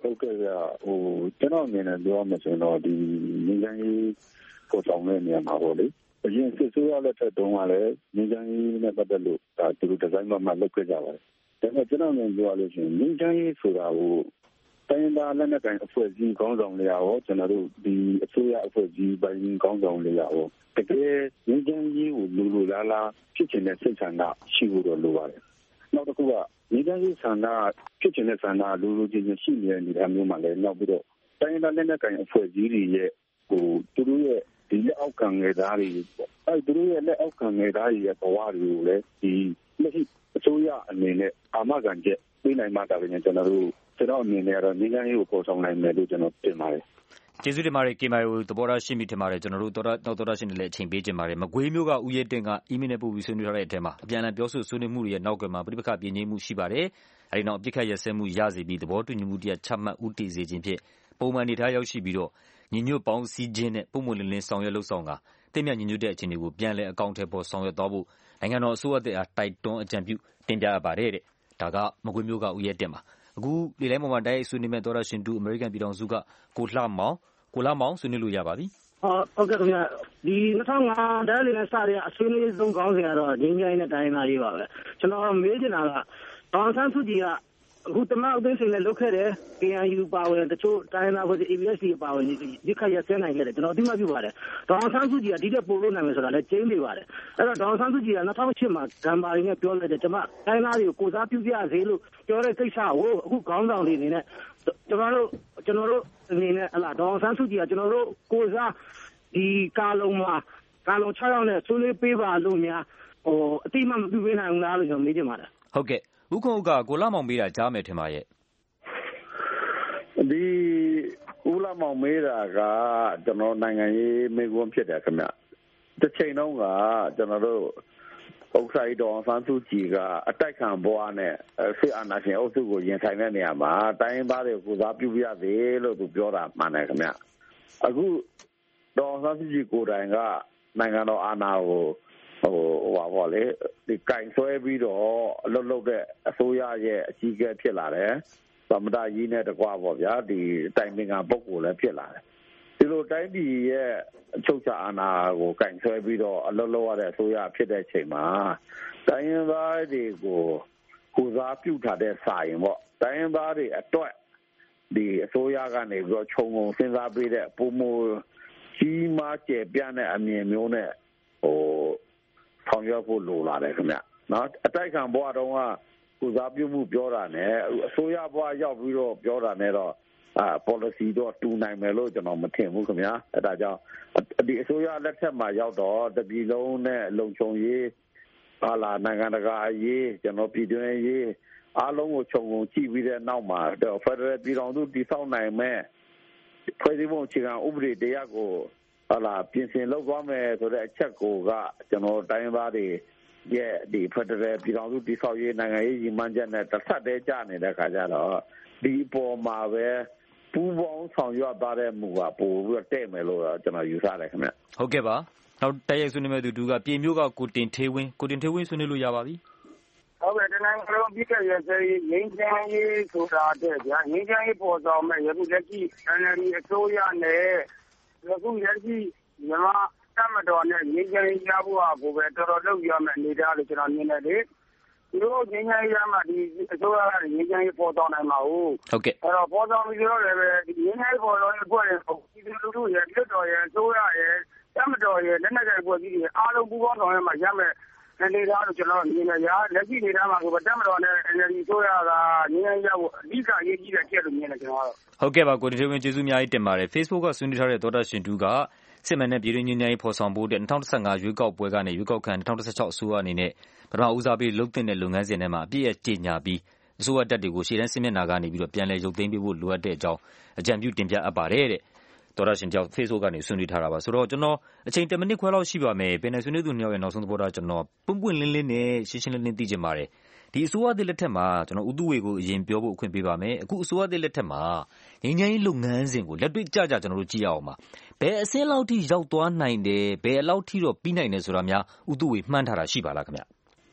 ဟုတ်ကဲ့ဗျဟိုကျွန်တော်အနေနဲ့ပြောမှဆိုတော့ဒီငင်းချမ်းရေးပေါ်ဆောင်တဲ့နေရာမှာပေါ့လေအရင်စစ်ဆိုးရလက်ထက်တုန်းကလည်းငင်းချမ်းရေးနဲ့ပတ်သက်လို့ဒါသူတို့ဒီဇိုင်းမှမှလုပ်ခဲ့ကြပါတယ်ဒါပေမဲ့ကျွန်တော်အနေနဲ့ပြောရလို့ရှိရင်ငင်းချမ်းရေးဆိုတာကိုတိုင်းသားလက်နက်ကိုင်အဖွဲ့အစည်းကောင်းဆောင်တွေရောကျွန်တော်တို့ဒီအစိုးရအဖွဲ့အစည်းပိုင်းကောင်းဆောင်တွေရောတကယ်ငင်းချမ်းရေးကိုလူလူလားလားဖြစ်ချင်တဲ့စိတ်ဆန္ဒရှိဖို့တော့လိုပါတယ်နောက်တစ်ခုကငင်းချမ်းရေးဆန္ဒဖြစ်ချင်တဲ့ဆန္ဒလူလူချင်းချင်းရှိနေတဲ့နေရာမျိုးမှာလည်းနောက်ပြီးတော့တိုင်းသားလက်နက်ကိုင်အဖွဲ့အစည်းတွေရဲ့ဟိုသူတို့ရဲ့ဒီလက်အောက်ခံငယ်သားတွေပေါ့အဲသူတို့ရဲ့လက်အောက်ခံငယ်သားတွေရဲ့ဘဝတွေကိုလည်းဒီလက်ရှိအစိုးရအနေနဲ့အာမခံချက်ပေးနိုင်မှတာပဲကျွန်တော်တို့ကျွန်တော်အနေနဲ့ကတော့ငင်းချမ်းရေးကိုပေါ်ဆောင်နိုင်မယ်လို့ကျွန်တော်တင်ပါတယ်ကျေးဇူးတင်ပါတယ်ကေမိုင်ကိုသဘောထားရှင်းပြီးထင်ပါတယ်ကျွန်တော်တို့တော်တော်တော်ရှင်းတယ်လည်းအချိန်ပေးခြင်းပါတယ်မကွေးမျိုးကဦးရဲတင်ကအီးမေးလ်နဲ့ပို့ပြီးဆွေးနွေးထားတဲ့အထက်မှာအပြန်အလှန်ပြောဆိုဆွေးနွေးမှုတွေရဲ့နောက်ကွယ်မှာပြိပခပြင်းကြီးမှုရှိပါတယ်အဲဒီနောက်အပြစ်ခတ်ရစဲမှုရစေပြီးသဘောတူညီမှုတရားချမှတ်ဦးတည်စေခြင်းဖြင့်ပုံမှန်နေထားရောက်ရှိပြီးတော့ညီညွတ်ပေါင်းစည်းခြင်းနဲ့ပုံမှန်လင်းလင်းဆောင်ရွက်လှုပ်ဆောင်ကတင့်မြတ်ညီညွတ်တဲ့အခြေအနေကိုပြန်လည်အကောင့်ထဲပေါ်ဆောင်ရွက်သွားဖို့နိုင်ငံတော်အစိုးရတဲ့အားတိုက်တွန်းအကြံပြုတင်ပြရပါတယ်တဲ့ဒါကမကွေးမျိုးကဦးရဲတင်ပါအခုလေလိုင်းပေါ်မှာတိုက်ရိုက်ဆွေးနွေးမဲ့သောရရှင်တူအမေရိကန်ပြည်ထောင်စုကကိုလှမောင်ကိုလှမောင်ဆွေးနွေးလို့ရပါပြီဟုတ်ကဲ့ခင်ဗျဒီ၂၀၀၅တိုင်းလေးနဲ့စတဲ့အဆွေးနွေးဆုံးခေါင်းစဉ်ကတော့ငင်းချိုင်းတဲ့တိုင်းသားရေးပါပဲကျွန်တော်မေးချင်တာကဒေါ်အောင်ဆန်းစုကြည်ကအခုတမန်အသိစိန်နဲ့လုပ်ခဲ့တယ် K N U ပါဝင်တချို့တိုင်းသားဖွဲ့စည်း A B S C ပါဝင်ဒီခါရဆဲနိုင်ခဲ့တယ်ကျွန်တော်အသိမှပြုပါတယ်ဒေါ်အောင်ဆန်းစုကြည်ကဒီတက်ပို့လို့နိုင်မယ်ဆိုတာလည်းကျင်းနေပါတယ်အဲ့တော့ဒေါ်အောင်ဆန်းစုကြည်က၂၀၀၈မှာဂမ်ဘာရင်းနဲ့ပြောလိုက်တယ်ကျွန်မတိုင်းသားတွေကိုကိုစားပြုပြစေလို့ပြောတဲ့ကိစ္စကိုအခုခေါင်းဆောင်တွေအနေနဲ့ကျွန်တော်တို့ကျွန်တော်တို့အနေနဲ့ဟလာဒေါ်အောင်ဆန်းစုကြည်ကကျွန်တော်တို့ကိုစားဒီကာလုံးမှာကာလုံး၆ယောက်နဲ့ဆွေးနွေးပေးပါလို့များဟိုအတိမမပြုပေးနိုင်ဘူးလားလို့ကျွန်တော်မေးချင်ပါတယ်ဟုတ်ကဲ့ဥက္ကုကကိုလာမောင်မေးတာကြားမယ်ထင်ပါရဲ့ဒီဦးလာမောင်မေးတာကကျွန်တော်နိုင်ငံရေးမေးခွန်းဖြစ်တယ်ခင်ဗျတစ်ချိန်လုံးကကျွန်တော်တို့ဥက္ကဋ္ဌတော်ဆန်းစုကြည်ကအတိုက်ခံဘွားနဲ့ဆွေအာနာရှင်အုပ်စုကိုရင်ဆိုင်တဲ့နေရာမှာတိုင်းသားတွေကိုစားပြုပြရသေးလို့သူပြောတာမှန်တယ်ခင်ဗျအခုတော်ဆန်းစုကြည်ကိုယ်တိုင်ကနိုင်ငံတော်အာဏာကိုဟိုဟိုပါဗောလေဒီကင်ဆွဲပြီးတော့အလုပ်လုပ်တဲ့အစိုးရရဲ့အကြီးအကဲဖြစ်လာတယ်သမ္မတကြီးနဲ့တကွာပေါ့ဗျာဒီတိုင်ပင်ခံပုဂ္ဂိုလ်လည်းဖြစ်လာတယ်ဒီလိုတိုင်းပြည်ရဲ့အချုပ်အခြာအာဏာကိုကင်ဆွဲပြီးတော့အလုပ်လုပ်ရတဲ့အစိုးရဖြစ်တဲ့ချိန်မှာတိုင်းရင်းသားတွေကိုကိုစားပြုထားတဲ့စာရင်ပေါ့တိုင်းရင်းသားတွေအတွက်ဒီအစိုးရကနေပြီးတော့ခြုံငုံစဉ်းစားပေးတဲ့ပုံမူကြီးမားကျယ်ပြန့်တဲ့အမြင်မျိုးနဲ့ဟိုဆောင်ရွက်ဖို့လိုလာတယ်ခင်ဗျနော်အတိုက်ခံဘဝတုန်းကကုစားပြုမှုပြောတာနဲ့အစိုးရဘဝရောက်ပြီးတော့ပြောတာနဲ့တော့အာ policy တော့တူနိုင်မယ်လို့ကျွန်တော်မထင်ဘူးခင်ဗျာအဲဒါကြောင့်ဒီအစိုးရလက်ထက်မှာရောက်တော့တပြည်လုံးနဲ့လုံခြုံရေးဟာလာနိုင်ငံတကာရေးကျွန်တော်ပြည်တွင်းရေးအားလုံးကိုခြုံငုံကြည့်ပြီးတဲ့နောက်မှာတော့ Federal ပြည်ထောင်စုတည်ဆောက်နိုင်မယ်ဖွဲ့စည်းပုံအခြေခံဥပဒေတရားကိုဟာလာပြင်ဆင်လုပ်သွားမယ်ဆိုတဲ့အချက်ကိုကကျွန်တော်တိုင်းသားတွေရဲ့ဒီ Federal ပြည်ထောင်စုတည်ဆောက်ရေးနိုင်ငံရေးရည်မှန်းချက်နဲ့တစ်ဆက်တည်းကြနေတဲ့ခါကျတော့ဒီပေါ်မှာပဲပူးပေါင်းဆောင်ရွက်သွားတဲ့မူကပို့ပြီးတော့တဲ့မယ်လို့ကျွန်တော်ယူဆတယ်ခင်ဗျဟုတ်ကဲ့ပါနောက်တိုက်ရိုက်ဆွေးနွေးမဲ့သူတူကပြည်မျိုးကကိုတင်ထေးဝင်းကိုတင်ထေးဝင်းဆွေးနွေးလို့ရပါပြီဟုတ်ကဲ့တနင်္ဂနွေလုံးပြည်ကရစေငင်းချမ်းရေးဆိုတာတဲ့ဗျာငင်းချမ်းရေးပေါ်ဆောင်မဲ့ယခုလက်ရှိ N L D အစိုးရနဲ့ယခုလက်ရှိမြန်မာတပ်မတော်နဲ့ငင်းချမ်းရေးရဖို့ဟာကိုပဲတော်တော်လုပ်ရမယ်အနေထားလို့ကျွန်တော်မြင်တယ်လေဒီလိုငင်းချမ်းရေးရမှဒီအစိုးရကငင်းချမ်းရေးပေါ်ဆောင်နိုင်မှာဟုတ်ဟုတ်ကဲ့အဲ့တော့ပေါ်ဆောင်ပြီးတော့လည်းပဲဒီငင်းချမ်းရေးပေါ်ဆောင်ရေးအဖွဲ့တွေပြည်သူလူထုရဲ့လွတ်တော်ရဲ့အစိုးရရဲ့တပ်မတော်ရဲ့လက်နက်ကိုင်အဖွဲ့အစည်းတွေအားလုံးပူးပေါင်းဆောင်ရွက်မှရမယ်အနေထားလို့ကျွန်တော်မြင်တယ်ရာလက်ရှိနေတာမှာကိုတပ်မတော်နဲ့ N L D ဆိုရတာငင်းရဖို့အဓိကအရေးကြီးတဲ့ချက်လို့မြင်တယ်ကျွန်တော်ကတော့ဟုတ်ကဲ့ပါကိုတင်ထေးဝင်းကျေးဇူးအများကြီးတင်ပါတယ် Facebook ကဆွေးနွေးထားတဲ့သောတာရှင်တူကစစ်မှန်တဲ့ပြည်တွင်းငြိမ်းချမ်းရေးဖော်ဆောင်ဖို့တဲ့၂၀၁၅ရွေးကောက်ပွဲကနေရွေးကောက်ခံ၂၀၁၆အစိုးရအနေနဲ့ပထမဦးစားပေးလုပ်တဲ့လုပ်ငန်းစဉ်ထဲမှာအပြည့်အကြေညာပြီးအစိုးရတပ်တွေကိုရှေ့တန်းစစ်မျက်နှာကနေပြီးတော့ပြန်လည်ရုပ်သိမ်းပေးဖို့လိုအပ်တဲ့အကြောင်းအကြံပြုတင်ပြအပ်ပါတယ်တဲ့သောတာရှင်တယောက် Facebook ကနေဆွေးနွေးထားတာပါဆိုတော့ကျွန်တော်အချိန်tenမိနစ်ခွဲလောက်ရှိပါမယ်ပင်နယ်ဆွေးနွေးသူနှစ်ယောက်ရဲ့နောက်ဆုံးသဘောထားကျွန်တော်ပွန့်ပွန့်လင်းလင်းနဲ့ရှင်းရှင်းလင်းလင်းသိချင်ပါတယ်ဒီအစိုးရသစ်လက်ထက်မှာကျွန်တော်ဥတုဝေကိုအရင်ပြောဖို့အခွင့်ပေးပါမယ်အခုအစိုးရသစ်လက်ထက်မှာငြိမ်းချမ်းရေးလုပ်ငန်းစဉ်ကိုလက်တွေ့ကြကြကျွန်တော်တို့ကြည့်ရအောင်ပါဘယ်အဆင့်လောက်ထိရောက်သွားနိုင်တယ်ဘယ်အလောက်ထိတော့ပြီးနိုင်တယ်ဆိုတာများဥတုဝေမှန်းထားတာရှိပါလားခင်ဗျ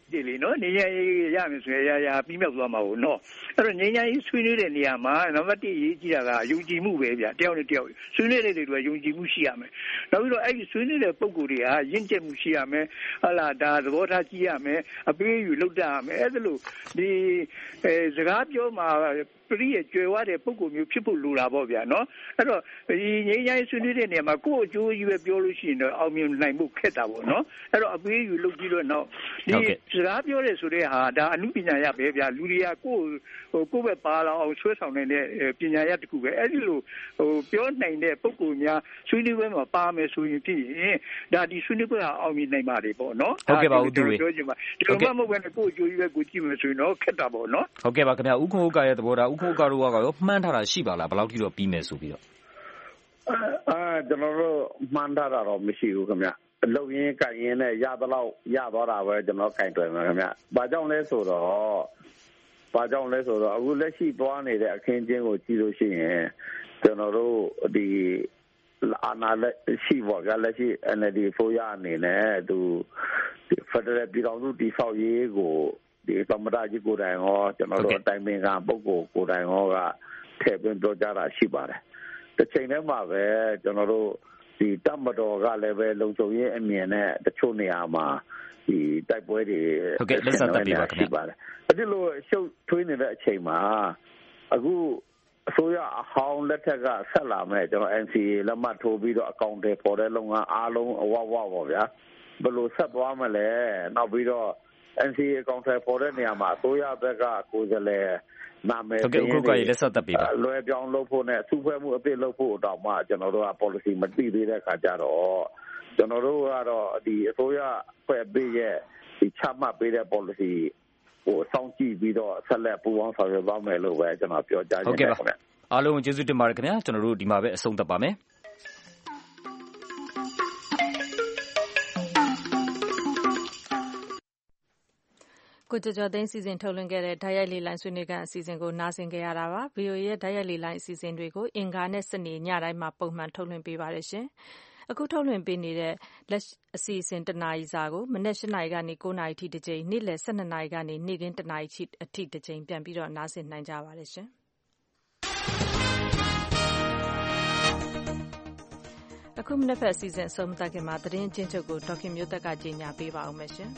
တယ်လေနော်ငြိမ်းချမ်းရေးရမယ်ဆိုရင်ရရပြီးမြောက်သွားမှာဟုတ်နော်အဲ့တော့ငြိမ်းချမ်းရေးဆွေးနွေးတဲ့နေရာမှာနံပါတ်တစ်ရေးကြည့်တာကယုံကြည်မှုပဲဗျတယောက်နဲ့တယောက်ဆွေးနွေးတဲ့တွေကယုံကြည်မှုရှိရမယ်နောက်ပြီးတော့အဲ့ဒီဆွေးနွေးတဲ့ပုံကိုယ်တွေကရင့်ကျက်မှုရှိရမယ်ဟုတ်လားဒါသဘောထားကြည့်ရမယ်အပေးအယူလုပ်တတ်ရမယ်အဲ့ဒါလို့ဒီအဲစကားပြောမှာပရိရဲ့ကျွယ်ဝတဲ့ပုံကိုယ်မျိုးဖြစ်ဖို့လိုတာပေါ့ဗျာနော်အဲ့တော့ဒီငြိမ်းချမ်းရေးဆွေးနွေးတဲ့နေရာမှာကိုယ့်အကျိုးကြီးပဲပြောလို့ရှိရင်တော့အောင်မြင်နိုင်မှုခက်တာပေါ့နော်အဲ့တော့အပေးအယူလုပ်ကြည့်တော့နောက်ဒီစကားပြောတဲ့ဆိုတဲ့ဟာဒါအမှုပညာရပဲဗျာလူတွေကကိုယ့်ဟိုကိုယ့်ပဲပါလာအောင်ဆွဲဆောင်နေတဲ့ပညာရတစ်ခုပဲအဲ့ဒီလိုဟိုပြောနိုင်တဲ့ပုံကိုယ်များဆွေးနွေးပွဲမှာပါမယ်ဆိုရင်ဖြစ်ရင်ဒါဒီဆွေးနွေးပွဲဟာအောင်မြင်နိုင်ပါတယ်ပေါ့နော်ဟုတ်ကဲ့ပါဦးသူတွေပြောချင်ပါဒီလိုမှမဟုတ်ဘဲနဲ့ကိုယ့်အကျိုးကြီးပဲကိုကြည့်မယ်ဆိုရင်တော့ခက်တာပေါ့နော်ဟုတ်ကဲ့ပါခင်ဗျာဥက္ကုဥက္ကရဲ့သဘောထားဥက္ကုဥက္ကတို့ကရောမှန်းထားတာရှိပါလားဘယ်လောက်ထိတော့ပြီးမယ်ဆိုပြီးတော့အဲကျွန်တော်တို့မှန်းထားတာတော့မရှိဘူးခင်ဗျာလုံရင်းကန်ရင်းနဲ့ရသလောက်ရသွားတာပဲကျွန်တော်ကင်တွယ်မှာခင်ဗျာဘာကြောင့်လဲဆိုတော့ဘာကြောင့်လဲဆိုတော့အခုလက်ရှိသွားနေတဲ့အခင်းကျင်းကိုကြည့်လို့ရှိရင်ကျွန်တော်တို့ဒီအာဏာလက်ရှိပေါ်ကလက်ရှိ N L D ဆိုရအနေနဲ့သူဖက်ဒရယ်ပြည်တော်စုတည်ဆောက်ရေးကိုဒီသမ္မတကြီးကိုယ်တိုင်ရောကျွန်တော်တို့အတိုင်းပင်ကပုဂ္ဂိုလ်ကိုယ်တိုင်ရောကထည့်သွင်းပြောကြားတာရှိပါတယ်တစ်ချိန်တည်းမှာပဲကျွန်တော်တို့ဒီတပ်မတော်ကလည်းပဲလုံခြုံရေးအမြင်နဲ့တချို့နေရာမှာဒီတိုက်ပွဲတွေဟုတ်ကဲ့လက်ဆက်တက်ပြပါခင်ဗျာအဲ့ဒီလိုရှုပ်ထွေးနေတဲ့အချိန်မှာအခုအစိုးရအဟောင်းလက်ထက်ကဆက်လာမဲ့ကျွန်တော် N C A လက်မှတ်ထိုးပြီးတော့အကောင့်တွေပေါ်တဲ့လုပ်ငန်းအားလုံးအဝဝပေါ့ဗျာဘယ်လိုဆက်သွားမလဲနောက်ပြီးတော့ N C A အကောင့်တွေပေါ်တဲ့နေရာမှာအစိုးရဘက်ကကိုယ်စားလှယ်နာမည်ဟုတ်ကဲ့ဥက္ကဋ္ဌရဲ့လက်ဆက်တက်ပြပါလွယ်ပြောင်းလုပ်ဖို့နဲ့စုဖွဲ့မှုအသစ်လုပ်ဖို့အတောင်မှကျွန်တော်တို့က policy မသိသေးတဲ့အခါကျတော့ကျွန်တော်တို့ကတော့ဒီအစိုးရဖွဲ့ပေးရဲ့ဒီချမှတ်ပေးတဲ့ policy ဟိုစောင့်ကြည့်ပြီးတော့ဆက်လက်ပူးပေါင်းဆောင်ရွက်သွားမယ်လို့ပဲကျွန်တော်ပြောကြားချင်တယ်ခင်ဗျအားလုံးကျေးဇူးတင်ပါတယ်ခင်ဗျာကျွန်တော်တို့ဒီမှာပဲအဆုံးသတ်ပါမယ်ကိုကျော်ကျော်သိန်းစီစဉ်ထုတ်လွှင့်ခဲ့တဲ့ဓာတ်ရိုက်လေလိုင်းဆွေးနွေးခန်းအစီအစဉ်ကိုနားဆင်ကြရတာပါ ဗီအိုအေ ရဲ့ဓာတ်ရိုက်လေလိုင်းအစီအစဉ်တွေကိုအင်္ဂါနဲ့စနေညတိုင်းမှာပုံမှန်ထုတ်လွှင့်ပေးပါတယ်ရှင်အခုထုတ်လွှင့်ပေးနေတဲ့လက်အစီအစဉ်တနာရီစာကိုမနက်၈နာရီကနေ၉နာရီထိတစ်ကြိမ်နေ့လယ်၁၂နာရီကနေနေ့ခင်း၁နာရီအထိတစ်ကြိမ်ပြန်ပြီးတော့နားဆင်နိုင်ကြပါတယ်ရှင်အခုမနက်ဖက်အစီအစဉ်အဆုံးသတ်ခင်မှာသတင်းအချင်းချုပ်ကိုဒေါက်ခင်မျိုးသက်ကကြေညာပေးပါအောင်မယ်ရှင်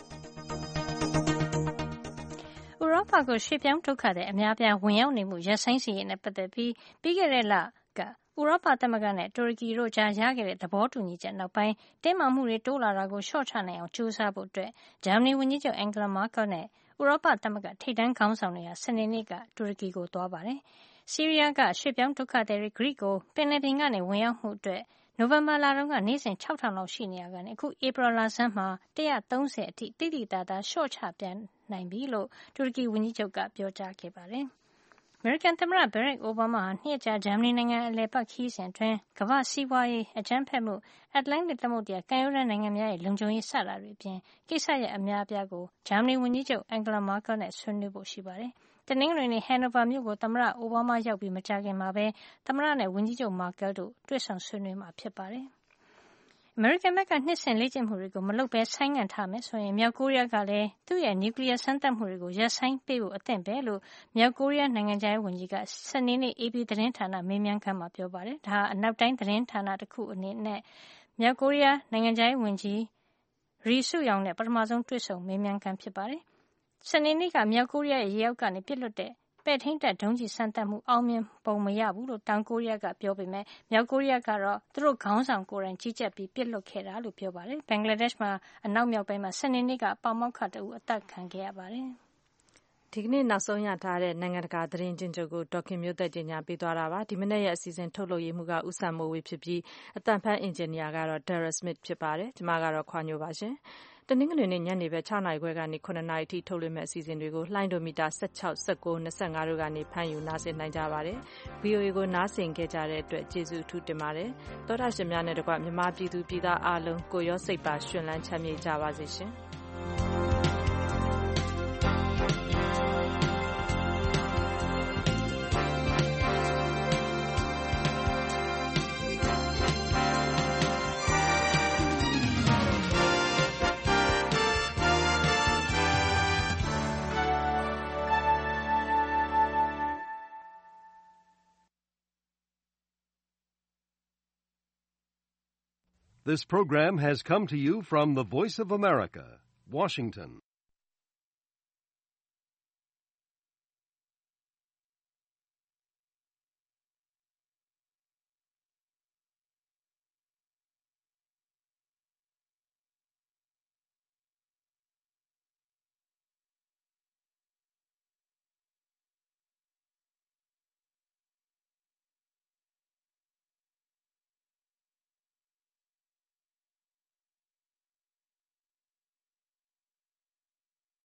ဥရောပကိုရွှေ့ပြောင်းဒုက္ခသည်အများအပြားဝင်ရောက်နေမှုရပ်ဆိုင်းစေရေးနဲ့ပတ်သက်ပြီးပြီးခဲ့တဲ့လကဥရောပသမဂ္ဂနဲ့တူရကီတို့ကြားရခဲ့တဲ့သဘောတူညီချက်နောက်ပိုင်းတင်းမာမှုတွေတိုးလာတာကိုလျှော့ချနိုင်အောင်ကြိုးစားဖို့အတွက်ဂျာမနီဝန်ကြီးချုပ်အန်ဂလာမာကယ်နဲ့ဥရောပသမဂ္ဂထိပ်တန်းခေါင်းဆောင်တွေဟာစနေနေ့ကတူရကီကိုသွားပါတယ်။ဆီးရီးယားကရွှေ့ပြောင်းဒုက္ခသည်တွေဂရိကိုပင်လယ်ပြင်ကနေဝင်ရောက်မှုအတွက်နိုဝင်ဘာလတုန်းကနေ့စဉ်၆ထောင်လောက်ရှိနေရကနေအခုဧပြီလဆန်းမှာ၁၃၀အထိတိတိတသားလျှော့ချပြန်နိုင်ပြီလို့တူရကီဝန်ကြီးချုပ်ကပြောကြားခဲ့ပါတယ်။အမေရိကန်သမ္မတဘရက်အိုဘားမားဟာနှစ်ရက်ကြာဂျာမနီနိုင်ငံအလည်ပတ်ခရီးစဉ်အတွင်းကမ္ဘာ့စီးပွားရေးအကြမ်းဖက်မှုအတ္တလန္တိတ်သမုဒ္ဒရာကမ်းရိုးတန်းနိုင်ငံများရဲ့လုံခြုံရေးစတာတွေအပြင်ကိစ္စရပ်အများအပြားကိုဂျာမနီဝန်ကြီးချုပ်အန်ဂလာမာကယ်နဲ့ဆွေးနွေးဖို့ရှိပါတယ်။တနင်္ဂနွေနေ့ဟန်နိုဗာမြို့ကိုသမ္မတအိုဘားမားရောက်ပြီးမကြာခင်မှာပဲသမ္မတနဲ့ဝန်ကြီးချုပ်မာကယ်တို့တွေ့ဆုံဆွေးနွေးမှာဖြစ်ပါတယ်။အမေရိကန်ဘက်ကနှစ်စဉ်လေ့ကျင့်မှုတွေကိုမလုပ်ဘဲဆိုင်းငံ့ထားမယ်ဆိုရင်မြောက်ကိုရီးယားကလည်းသူ့ရဲ့နျူကလီးယားစမ်းသပ်မှုတွေကိုရပ်ဆိုင်းပေးဖို့အသင့်ပဲလို့မြောက်ကိုရီးယားနိုင်ငံခြားရေးဝန်ကြီးကစနေနေ့ အေပီ သတင်းဌာနမေးမြန်းခန်းမှာပြောပါတယ်။ဒါဟာအနောက်တိုင်းသတင်းဌာနတစ်ခုအနေနဲ့မြောက်ကိုရီးယားနိုင်ငံခြားရေးဝန်ကြီးရီဆုယောင်နဲ့ပထမဆုံးတွေ့ဆုံမေးမြန်းခန်းဖြစ်ပါတယ်။စနေနေ့ကမြောက်ကိုရီးယားရဲ့ရေအောက်ကနေပစ်လွှတ်တဲ့ပဲ့ထိန်းတပ်ဒုံးကျည်စမ်းသပ်မှုအောင်မြင်ပုံမရဘူးလို့တောင်ကိုရီးယားကပြောပေမဲ့မြောက်ကိုရီးယားကတော့သူတို့ခေါင်းဆောင်ကိုယ်တိုင်ကြီးကြပ်ပြီးပစ်လွှတ်ခဲ့တာလို့ပြောပါတယ်။ဘင်္ဂလားဒေ့ရှ်မှာအနောက်မြောက်ပိုင်းမှာစနေနေ့ကပေါမောက္ခတအူအသက်ခံခဲ့ရပါတယ်။ဒီကနေ့နောက်ဆုံးရထားတဲ့နိုင်ငံတကာသတင်းချင်းချုပ်ကိုဒေါက်ခင်မျိုးသက်ကြီးညာပေးသွားတာပါဒီမနေ့ရဲ့အစီအစဉ်ထုတ်လုပ်ရေးမှုကဦးဆန်မိုးဝေဖြစ်ပြီးအတန်ဖန်အင်ဂျင်နီယာကတော့ Dara Smith ဖြစ်ပါတယ်ဒီမှာကတော့ခွာညိုပါရှင်တနင်္ဂနွေနေ့ညနေပဲ၆နာရီခွဲကနေ၇နာရီထိထုတ်လွှင့်မဲ့အစီအစဉ်တွေကိုလှိုင်းဒိုမီတာ၁၆ ၁၉ ၂၅တို့ကနေဖမ်းယူနားဆင်နိုင်ကြပါတယ် ဗီအိုအေ ကိုနားဆင်ခဲ့ကြတဲ့အတွက်ကျေးဇူးအထူးတင်ပါတယ်သောတာရှင်များနဲ့တကွမြန်မာပြည်သူပြည်သားအားလုံးကိုရောစိတ်ပါရှင်လန်းချမ်းမြေ့ကြပါစေရှင် This program has come to you from the Voice of America, Washington.